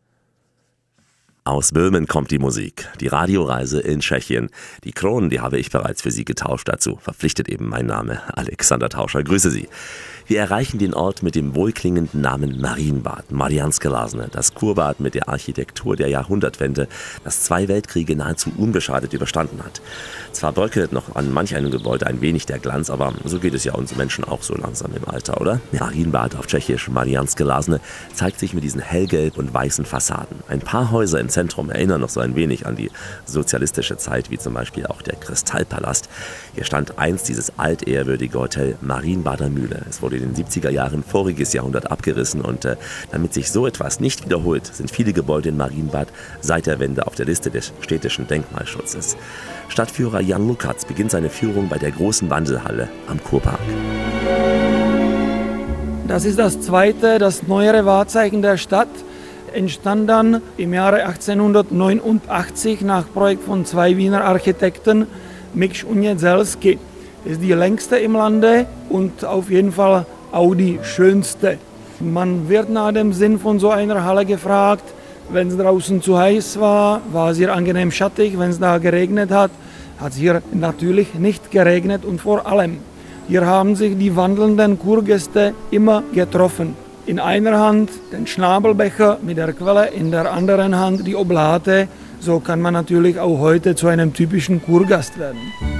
Aus Böhmen kommt die Musik, die Radioreise in Tschechien. Die Kronen, die habe ich bereits für Sie getauscht, dazu verpflichtet eben mein Name, Alexander Tauscher. Grüße Sie. Wir erreichen den Ort mit dem wohlklingenden Namen Marienbad, Mariánské Lázně, das Kurbad mit der Architektur der Jahrhundertwende, das zwei Weltkriege nahezu unbeschadet überstanden hat. Zwar bröckelt noch an manch einem Gebäude ein wenig der Glanz, aber so geht es ja uns Menschen auch so langsam im Alter, oder? Marienbad auf Tschechisch, Mariánské Lázně, zeigt sich mit diesen hellgelb und weißen Fassaden. Ein paar Häuser im Zentrum erinnern noch so ein wenig an die sozialistische Zeit, wie zum Beispiel auch der Kristallpalast. Hier stand einst dieses altehrwürdige Hotel Marienbader Mühle. Es wurde in den siebziger Jahren voriges Jahrhundert abgerissen und äh, damit sich so etwas nicht wiederholt, sind viele Gebäude in Marienbad seit der Wende auf der Liste des städtischen Denkmalschutzes. Stadtführer Jan Lukatz beginnt seine Führung bei der großen Wandelhalle am Kurpark.
Das ist das zweite, das neuere Wahrzeichen der Stadt. Entstand dann im Jahre achtzehnhundertneunundachtzig nach Projekt von zwei Wiener Architekten, Miksch und Jedzelský. Ist die längste im Lande und auf jeden Fall auch die schönste. Man wird nach dem Sinn von so einer Halle gefragt, wenn es draußen zu heiß war, war es hier angenehm schattig, wenn es da geregnet hat, hat es hier natürlich nicht geregnet und vor allem, hier haben sich die wandelnden Kurgäste immer getroffen. In einer Hand den Schnabelbecher mit der Quelle, in der anderen Hand die Oblate. So kann man natürlich auch heute zu einem typischen Kurgast werden.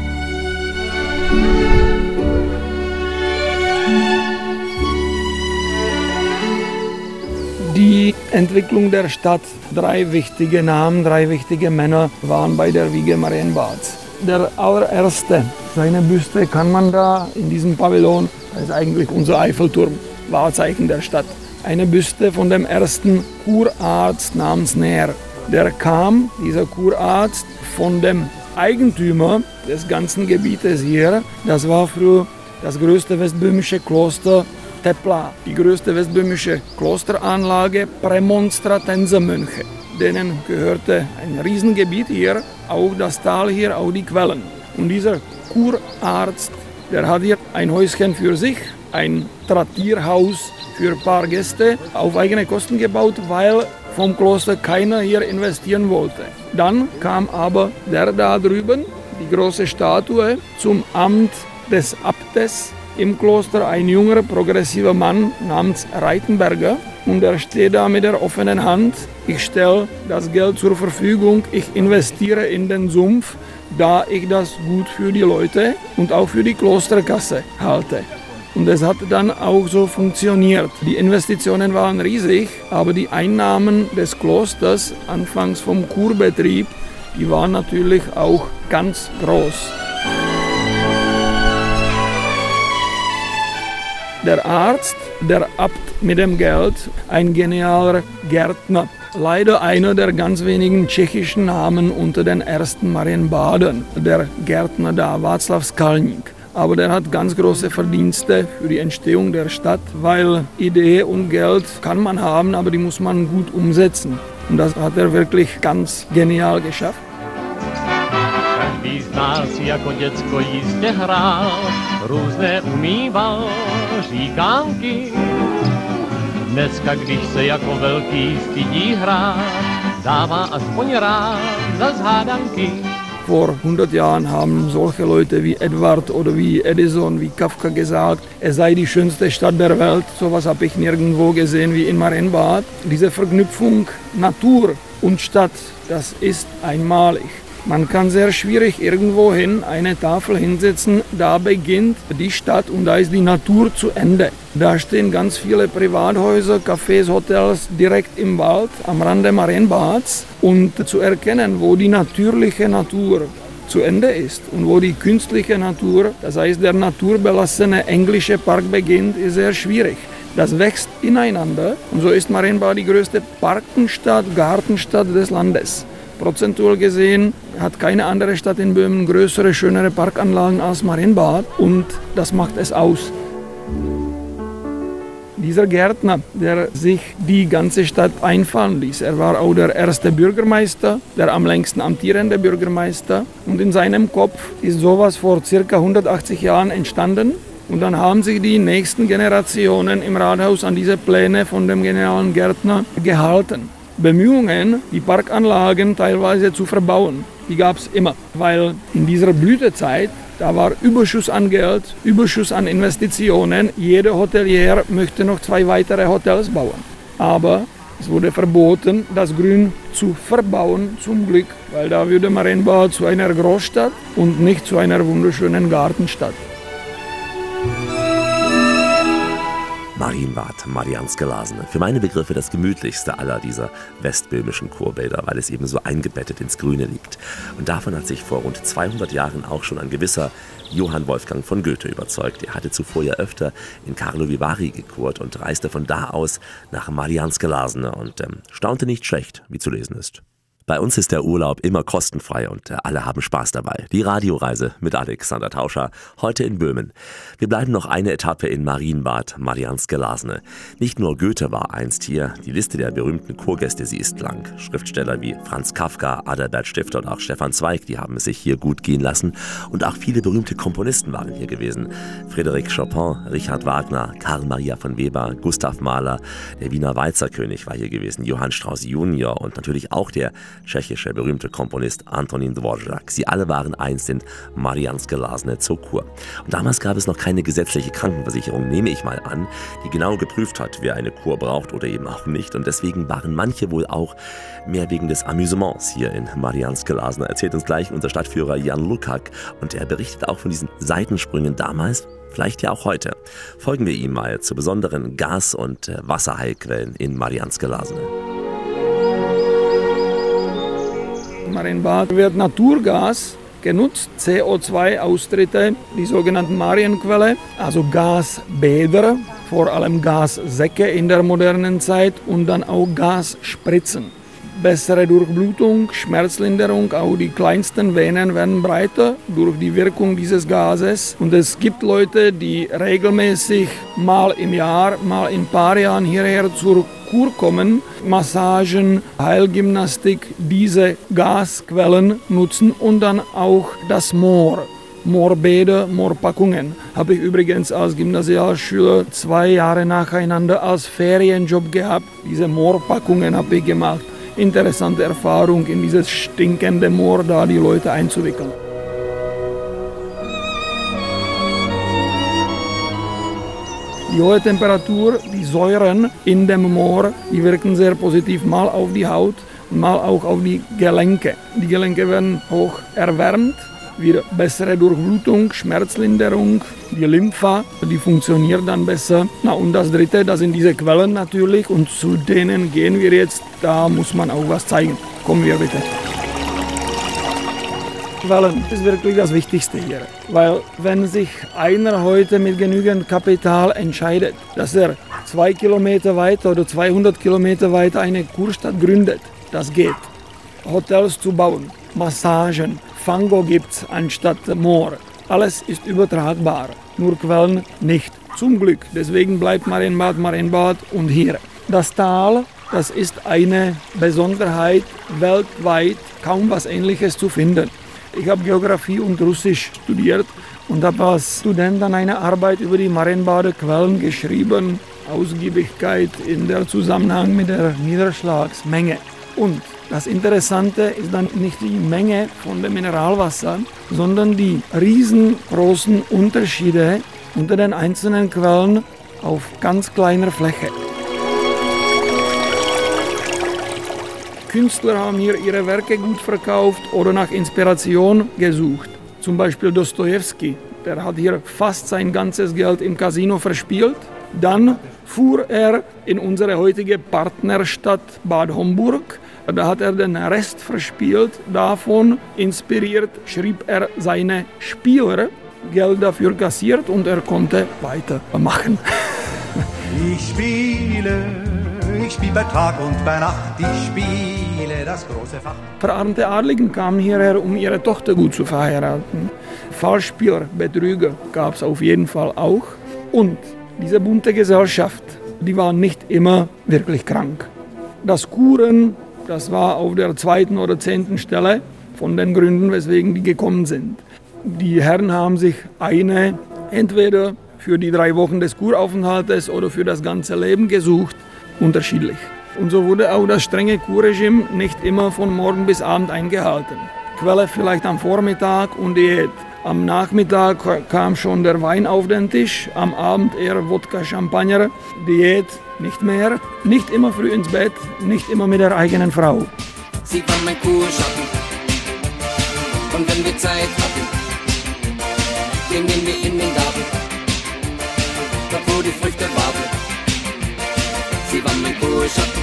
Die Entwicklung der Stadt, drei wichtige Namen, drei wichtige Männer waren bei der Wiege Marienbads. Der allererste, seine Büste kann man da in diesem Pavillon, das ist eigentlich unser Eiffelturm, Wahrzeichen der Stadt. Eine Büste von dem ersten Kurarzt namens Nähr. Der kam, dieser Kurarzt, von dem Eigentümer des ganzen Gebietes hier. Das war früher das größte westböhmische Kloster Tepla, die größte westböhmische Klosteranlage, Prämonstratensermönche. Denen gehörte ein Riesengebiet hier, auch das Tal hier, auch die Quellen. Und dieser Kurarzt, der hat hier ein Häuschen für sich, ein Trattierhaus für ein paar Gäste auf eigene Kosten gebaut, weil vom Kloster keiner hier investieren wollte. Dann kam aber der da drüben, die große Statue, zum Amt des Abtes im Kloster, ein junger, progressiver Mann namens Reitenberger. Und er steht da mit der offenen Hand. Ich stelle das Geld zur Verfügung, ich investiere in den Sumpf, da ich das gut für die Leute und auch für die Klosterkasse halte. Und es hat dann auch so funktioniert. Die Investitionen waren riesig, aber die Einnahmen des Klosters, anfangs vom Kurbetrieb, die waren natürlich auch ganz groß. Der Arzt, der Abt mit dem Geld, ein genialer Gärtner. Leider einer der ganz wenigen tschechischen Namen unter den ersten Marienbadern. Der Gärtner da, Václav Skalník. Aber der hat ganz große Verdienste für die Entstehung der Stadt, weil Idee und Geld kann man haben, aber die muss man gut umsetzen. Und das hat er wirklich ganz genial geschafft.
Každý z nás jako děcko jistě hrál, různé umýval říkánky. Dneska, když se jako velký stydí hrát, dává aspoň rád za zhádanky.
Vor hundert Jahren haben solche Leute wie Edward oder wie Edison, wie Kafka gesagt, es sei die schönste Stadt der Welt. So etwas habe ich nirgendwo gesehen wie in Marienbad. Diese Verknüpfung Natur und Stadt, das ist einmalig. Man kann sehr schwierig irgendwohin eine Tafel hinsetzen, da beginnt die Stadt und da ist die Natur zu Ende. Da stehen ganz viele Privathäuser, Cafés, Hotels direkt im Wald am Rande Marienbads. Und zu erkennen, wo die natürliche Natur zu Ende ist und wo die künstliche Natur, das heißt der naturbelassene englische Park beginnt, ist sehr schwierig. Das wächst ineinander und so ist Marienbad die größte Parkenstadt, Gartenstadt des Landes. Prozentual gesehen hat keine andere Stadt in Böhmen größere, schönere Parkanlagen als Marienbad und das macht es aus. Dieser Gärtner, der sich die ganze Stadt einfallen ließ, er war auch der erste Bürgermeister, der am längsten amtierende Bürgermeister und in seinem Kopf ist sowas vor circa hundertachtzig Jahren entstanden und dann haben sich die nächsten Generationen im Rathaus an diese Pläne von dem genialen Gärtner gehalten. Bemühungen, die Parkanlagen teilweise zu verbauen, die gab es immer, weil in dieser Blütezeit, da war Überschuss an Geld, Überschuss an Investitionen, jeder Hotelier möchte noch zwei weitere Hotels bauen. Aber es wurde verboten, das Grün zu verbauen, zum Glück, weil da würde Marienbad zu einer Großstadt und nicht zu einer wunderschönen Gartenstadt.
Marienbad, Marianske Lasene. Für meine Begriffe das gemütlichste aller dieser westböhmischen Kurbäder, weil es eben so eingebettet ins Grüne liegt. Und davon hat sich vor rund zweihundert Jahren auch schon ein gewisser Johann Wolfgang von Goethe überzeugt. Er hatte zuvor ja öfter in Karlovy Vary gekurrt und reiste von da aus nach Marianske Lasene und ähm, staunte nicht schlecht, wie zu lesen ist. Bei uns ist der Urlaub immer kostenfrei und alle haben Spaß dabei. Die Radioreise mit Alexander Tauscher, heute in Böhmen. Wir bleiben noch eine Etappe in Marienbad, Marianske Lasene. Nicht nur Goethe war einst hier, die Liste der berühmten Kurgäste, sie ist lang. Schriftsteller wie Franz Kafka, Adalbert Stifter und auch Stefan Zweig, die haben es sich hier gut gehen lassen. Und auch viele berühmte Komponisten waren hier gewesen. Frédéric Chopin, Richard Wagner, Karl Maria von Weber, Gustav Mahler, der Wiener Walzerkönig war hier gewesen, Johann Strauss Junior und natürlich auch der tschechische berühmte Komponist Antonín Dvořák. Sie alle waren einst in Marianske Lasene zur Kur. Und damals gab es noch keine gesetzliche Krankenversicherung, nehme ich mal an, die genau geprüft hat, wer eine Kur braucht oder eben auch nicht. Und deswegen waren manche wohl auch mehr wegen des Amüsements hier in Marianske Lasene. Erzählt uns gleich unser Stadtführer Jan Lukak. Und er berichtet auch von diesen Seitensprüngen damals, vielleicht ja auch heute. Folgen wir ihm mal zu besonderen Gas- und Wasserheilquellen in Marianske Lasene.
In Marienbad wird Naturgas genutzt, C O zwei Austritte, die sogenannten Marienquelle, also Gasbäder, vor allem Gassäcke in der modernen Zeit und dann auch Gasspritzen. Bessere Durchblutung, Schmerzlinderung, auch die kleinsten Venen werden breiter durch die Wirkung dieses Gases. Und es gibt Leute, die regelmäßig mal im Jahr, mal in ein paar Jahren hierher zur Kur kommen, Massagen, Heilgymnastik, diese Gasquellen nutzen und dann auch das Moor. Moorbäder, Moorpackungen. Habe ich übrigens als Gymnasialschüler zwei Jahre nacheinander als Ferienjob gehabt. Diese Moorpackungen habe ich gemacht. Interessante Erfahrung, in dieses stinkende Moor da die Leute einzuwickeln. Die hohe Temperatur, die Säuren in dem Moor, die wirken sehr positiv mal auf die Haut, mal auch auf die Gelenke. Die Gelenke werden hoch erwärmt, wieder bessere Durchblutung, Schmerzlinderung, die Lympha, die funktioniert dann besser. Na und das Dritte, das sind diese Quellen natürlich und zu denen gehen wir jetzt, da muss man auch was zeigen. Kommen wir bitte. Quellen ist wirklich das Wichtigste hier, weil wenn sich einer heute mit genügend Kapital entscheidet, dass er zwei Kilometer weiter oder zweihundert Kilometer weiter eine Kurstadt gründet, das geht. Hotels zu bauen, Massagen, Fango gibt's anstatt Moor, alles ist übertragbar, nur Quellen nicht. Zum Glück, deswegen bleibt Marienbad Marienbad und hier. Das Tal, das ist eine Besonderheit, weltweit kaum was Ähnliches zu finden. Ich habe Geografie und Russisch studiert und habe als Student dann eine Arbeit über die Marienbader Quellen geschrieben. Ausgiebigkeit in der Zusammenhang mit der Niederschlagsmenge. Und das Interessante ist dann nicht die Menge von dem Mineralwasser, sondern die riesengroßen Unterschiede unter den einzelnen Quellen auf ganz kleiner Fläche. Künstler haben hier ihre Werke gut verkauft oder nach Inspiration gesucht. Zum Beispiel Dostojewski, der hat hier fast sein ganzes Geld im Casino verspielt. Dann fuhr er in unsere heutige Partnerstadt Bad Homburg. Da hat er den Rest verspielt. Davon inspiriert schrieb er seine Spieler, Geld dafür kassiert und er konnte weitermachen.
Ich spiele, ich spiele bei Tag und bei Nacht, ich spiele das große Fach.
Verarmte Adligen kamen hierher, um ihre Tochter gut zu verheiraten. Falschspieler, Betrüger gab es auf jeden Fall auch. Und diese bunte Gesellschaft, die war nicht immer wirklich krank. Das Kuren, das war auf der zweiten oder zehnten Stelle von den Gründen, weswegen die gekommen sind. Die Herren haben sich eine entweder für die drei Wochen des Kuraufenthaltes oder für das ganze Leben gesucht, unterschiedlich. Und so wurde auch das strenge Kurregime nicht immer von morgen bis Abend eingehalten. Quelle vielleicht am Vormittag und Diät. Am Nachmittag kam schon der Wein auf den Tisch, am Abend eher Wodka, Champagner, Diät nicht mehr. Nicht immer früh ins Bett, nicht immer mit der eigenen Frau.
Sie war mein Kurschatten und wenn wir Zeit hatten, gingen wir in den Garten, dort wo die Früchte warten. Sie war mein Kurschatten,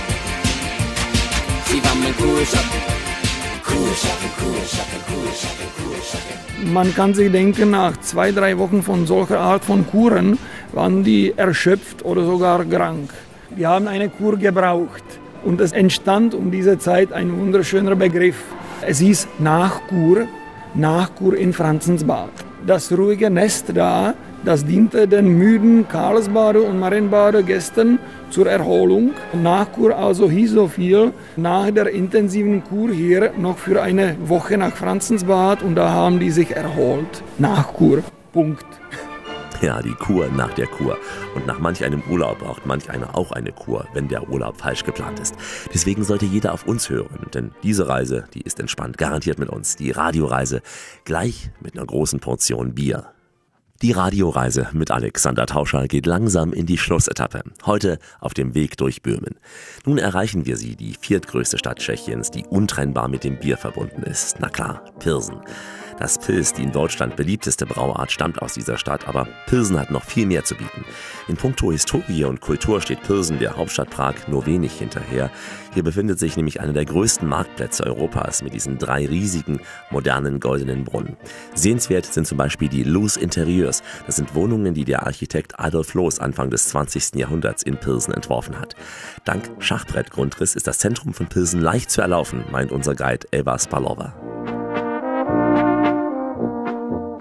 sie war mein Kurschatten. Kurschatten, Kurschatten, Kurschatten, Kurschatten.
Man kann sich denken, nach zwei, drei Wochen von solcher Art von Kuren waren die erschöpft oder sogar krank. Wir haben eine Kur gebraucht und es entstand um diese Zeit ein wunderschöner Begriff. Es hieß Nachkur, Nachkur in Franzensbad. Das ruhige Nest da, das diente den müden Karlsbader und Marienbader Gästen zur Erholung. Nachkur also hieß so viel, nach der intensiven Kur hier noch für eine Woche nach Franzensbad und da haben die sich erholt. Nachkur, Punkt.
Ja, die Kur nach der Kur. Und nach manch einem Urlaub braucht manch einer auch eine Kur, wenn der Urlaub falsch geplant ist. Deswegen sollte jeder auf uns hören, denn diese Reise, die ist entspannt, garantiert mit uns. Die Radioreise, gleich mit einer großen Portion Bier. Die Radioreise mit Alexander Tauscher geht langsam in die Schlussetappe. Heute auf dem Weg durch Böhmen. Nun erreichen wir sie, die viertgrößte Stadt Tschechiens, die untrennbar mit dem Bier verbunden ist. Na klar, Pilsen. Das Pils, die in Deutschland beliebteste Brauart, stammt aus dieser Stadt, aber Pilsen hat noch viel mehr zu bieten. In puncto Historie und Kultur steht Pilsen der Hauptstadt Prag nur wenig hinterher. Hier befindet sich nämlich einer der größten Marktplätze Europas mit diesen drei riesigen, modernen goldenen Brunnen. Sehenswert sind zum Beispiel die Loos Interieurs. Das sind Wohnungen, die der Architekt Adolf Loos Anfang des zwanzigsten Jahrhunderts in Pilsen entworfen hat. Dank Schachbrettgrundriss ist das Zentrum von Pilsen leicht zu erlaufen, meint unser Guide Eva Spalova.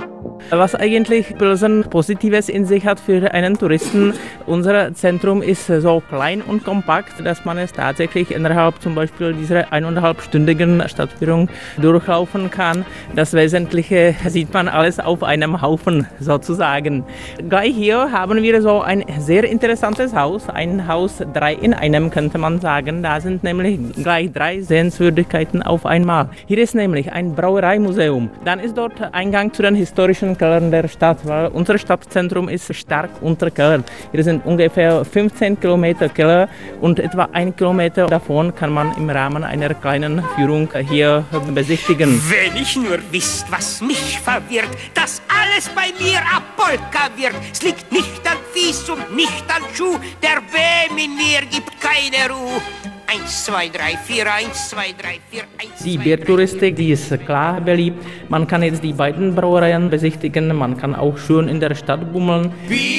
Was eigentlich Pilsen Positives in sich hat für einen Touristen, unser Zentrum ist so klein und kompakt, dass man es tatsächlich innerhalb zum Beispiel dieser eineinhalbstündigen Stadtführung durchlaufen kann. Das Wesentliche sieht man alles auf einem Haufen sozusagen. Gleich hier haben wir so ein sehr interessantes Haus, ein Haus drei in einem könnte man sagen. Da sind nämlich gleich drei Sehenswürdigkeiten auf einmal. Hier ist nämlich ein Brauereimuseum. Dann ist dort Eingang zu den historischen Kellern der Stadt, weil unser Stadtzentrum ist stark unter Kellern. Hier sind ungefähr fünfzehn Kilometer Keller und etwa ein Kilometer davon kann man im Rahmen einer kleinen Führung hier besichtigen.
Wenn ich nur wisst, was mich verwirrt, dass alles bei mir ab Polka wird. Es liegt nicht an Fies und nicht an Schuh, der Bäm in mir gibt keine Ruhe. eins, zwei, drei, vier, eins, zwei, drei, vier, eins,
Die Biertouristik, die ist klar beliebt. Man kann jetzt die beiden Brauereien besichtigen, man kann auch schön in der Stadt bummeln.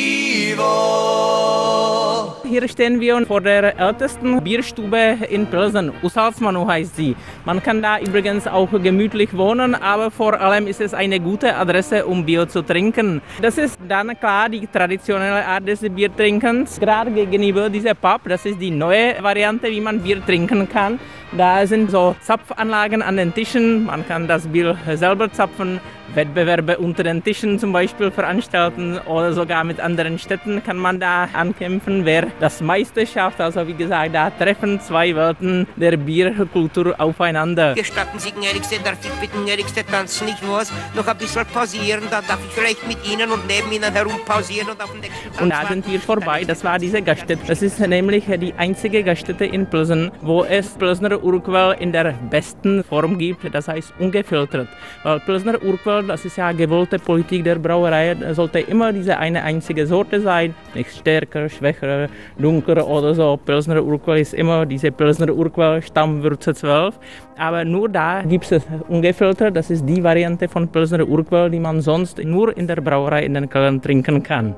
Hier stehen wir vor der ältesten Bierstube in Pilsen. Usalzmanu heißt sie. Man kann da übrigens auch gemütlich wohnen, aber vor allem ist es eine gute Adresse, um Bier zu trinken. Das ist dann klar die traditionelle Art des Biertrinkens. Gerade gegenüber dieser Pub, das ist die neue Variante, wie man Bier trinken kann. Da sind so Zapfanlagen an den Tischen, man kann das Bier selber zapfen, Wettbewerbe unter den Tischen zum Beispiel veranstalten oder sogar mit anderen Städten kann man da ankämpfen, wer das meiste schafft. Also wie gesagt, da treffen zwei Welten der Bierkultur aufeinander.
Gestatten Sie, Gnädigste, darf ich bitten, Gnädigste, tanzen nicht was? Noch ein bisschen pausieren, dann darf ich vielleicht mit Ihnen und neben Ihnen herum pausieren und auf den nächsten Tanz
Und da sind wir vorbei, das war diese Gaststätte. Das ist nämlich die einzige Gaststätte in Pilsen, wo es Pilsner Urquell in der besten Form gibt, das heißt ungefiltert. Weil Pilsner Urquell, das ist ja gewollte Politik der Brauerei, sollte immer diese eine einzige Sorte sein, nicht stärker, schwächer, dunkler oder so. Pilsner Urquell ist immer diese Pilsner Urquell Stammwürze zwölf, aber nur da gibt es ungefiltert, das ist die Variante von Pilsner Urquell, die man sonst nur in der Brauerei in den Kellern trinken kann.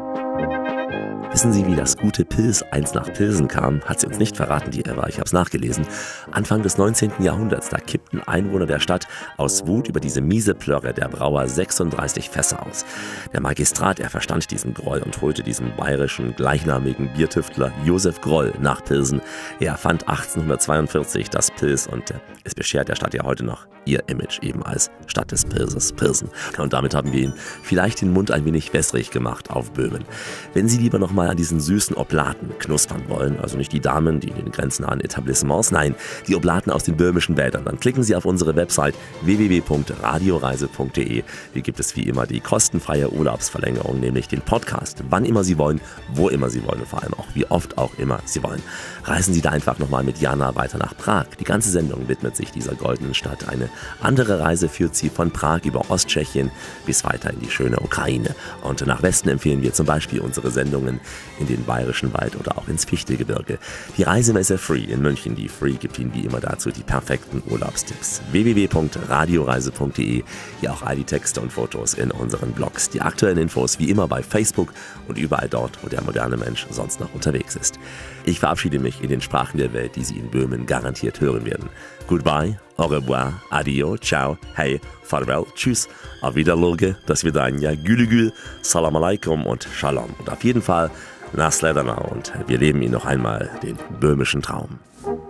Wissen Sie, wie das gute Pils einst nach Pilsen kam? Hat sie uns nicht verraten, die Eva, ich habe es nachgelesen. Anfang des neunzehnten Jahrhunderts, da kippten Einwohner der Stadt aus Wut über diese miese Plörre der Brauer sechsunddreißig Fässer aus. Der Magistrat, er verstand diesen Groll und holte diesen bayerischen, gleichnamigen Biertüftler Josef Groll nach Pilsen. Er erfand achtzehnhundertzweiundvierzig das Pils und es beschert der Stadt ja heute noch ihr Image eben als Stadt des Pilses, Pilsen. Und damit haben wir ihn vielleicht den Mund ein wenig wässrig gemacht auf Böhmen. Wenn Sie lieber noch mal an diesen süßen Oblaten knuspern wollen, also nicht die Damen, die in den grenznahen Etablissements, nein, die Oblaten aus den böhmischen Wäldern, dann klicken Sie auf unsere Website w w w punkt radioreise punkt d e. Hier gibt es wie immer die kostenfreie Urlaubsverlängerung, nämlich den Podcast, wann immer Sie wollen, wo immer Sie wollen und vor allem auch wie oft auch immer Sie wollen. Reisen Sie da einfach nochmal mit Jana weiter nach Prag. Die ganze Sendung widmet sich dieser goldenen Stadt. Eine andere Reise führt Sie von Prag über Osttschechien bis weiter in die schöne Ukraine. Und nach Westen empfehlen wir zum Beispiel unsere Sendungen in den Bayerischen Wald oder auch ins Fichtelgebirge. Die Reisemesse Free in München, die Free gibt Ihnen wie immer dazu die perfekten Urlaubstipps. w w w punkt radioreise punkt d e. Hier auch all die Texte und Fotos in unseren Blogs. Die aktuellen Infos wie immer bei Facebook und überall dort, wo der moderne Mensch sonst noch unterwegs ist. Ich verabschiede mich in den Sprachen der Welt, die Sie in Böhmen garantiert hören werden. Goodbye, au revoir, adio, ciao, hey, farewell, tschüss, auf Wiederloge, das Vidania, Gülügül, Salam alaikum und Shalom. Und auf jeden Fall Nasledana und wir leben Ihnen noch einmal den böhmischen Traum.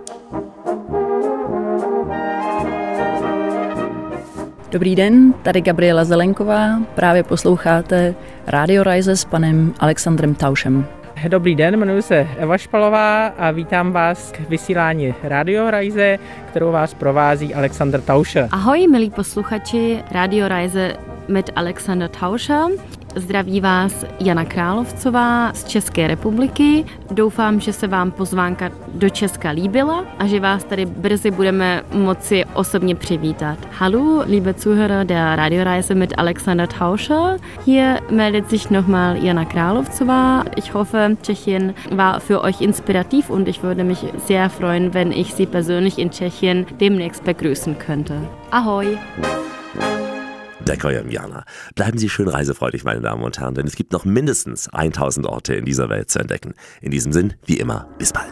Dobrý den, tady Gabriela Zelenková, právě posloucháte Radio Reise s panem Alexandrem Taušem.
Dobrý den, jmenuji se Eva Špalová a vítám vás k vysílání Radio Reise, kterou vás provází Alexandr Tauscher.
Ahoj, milí posluchači Radio Reise mit Alexandra Tauscher. Zdraví vás Jana Královcová z České republiky. Doufám, že se vám pozvánka do Česka líbila a že vás tady brzy budeme moci osobně přivítat. Hallo, liebe Zuhörer der Radioreise mit Alexander Tauscher. Hier meldet sich nochmal Jana Královcová. Ich hoffe, Tschechien war für euch inspirativ und ich würde mich sehr freuen, wenn ich Sie persönlich in Tschechien demnächst begrüßen könnte. Ahoj!
Dekojam Jana. Bleiben Sie schön reisefreudig, meine Damen und Herren, denn es gibt noch mindestens tausend Orte in dieser Welt zu entdecken. In diesem Sinn, wie immer, bis bald.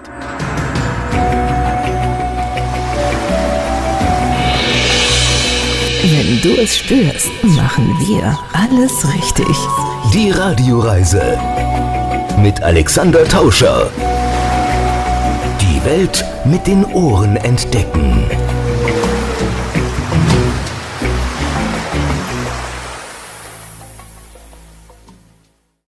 Wenn du es spürst, machen wir alles richtig. Die Radioreise mit Alexander Tauscher. Die Welt mit den Ohren entdecken.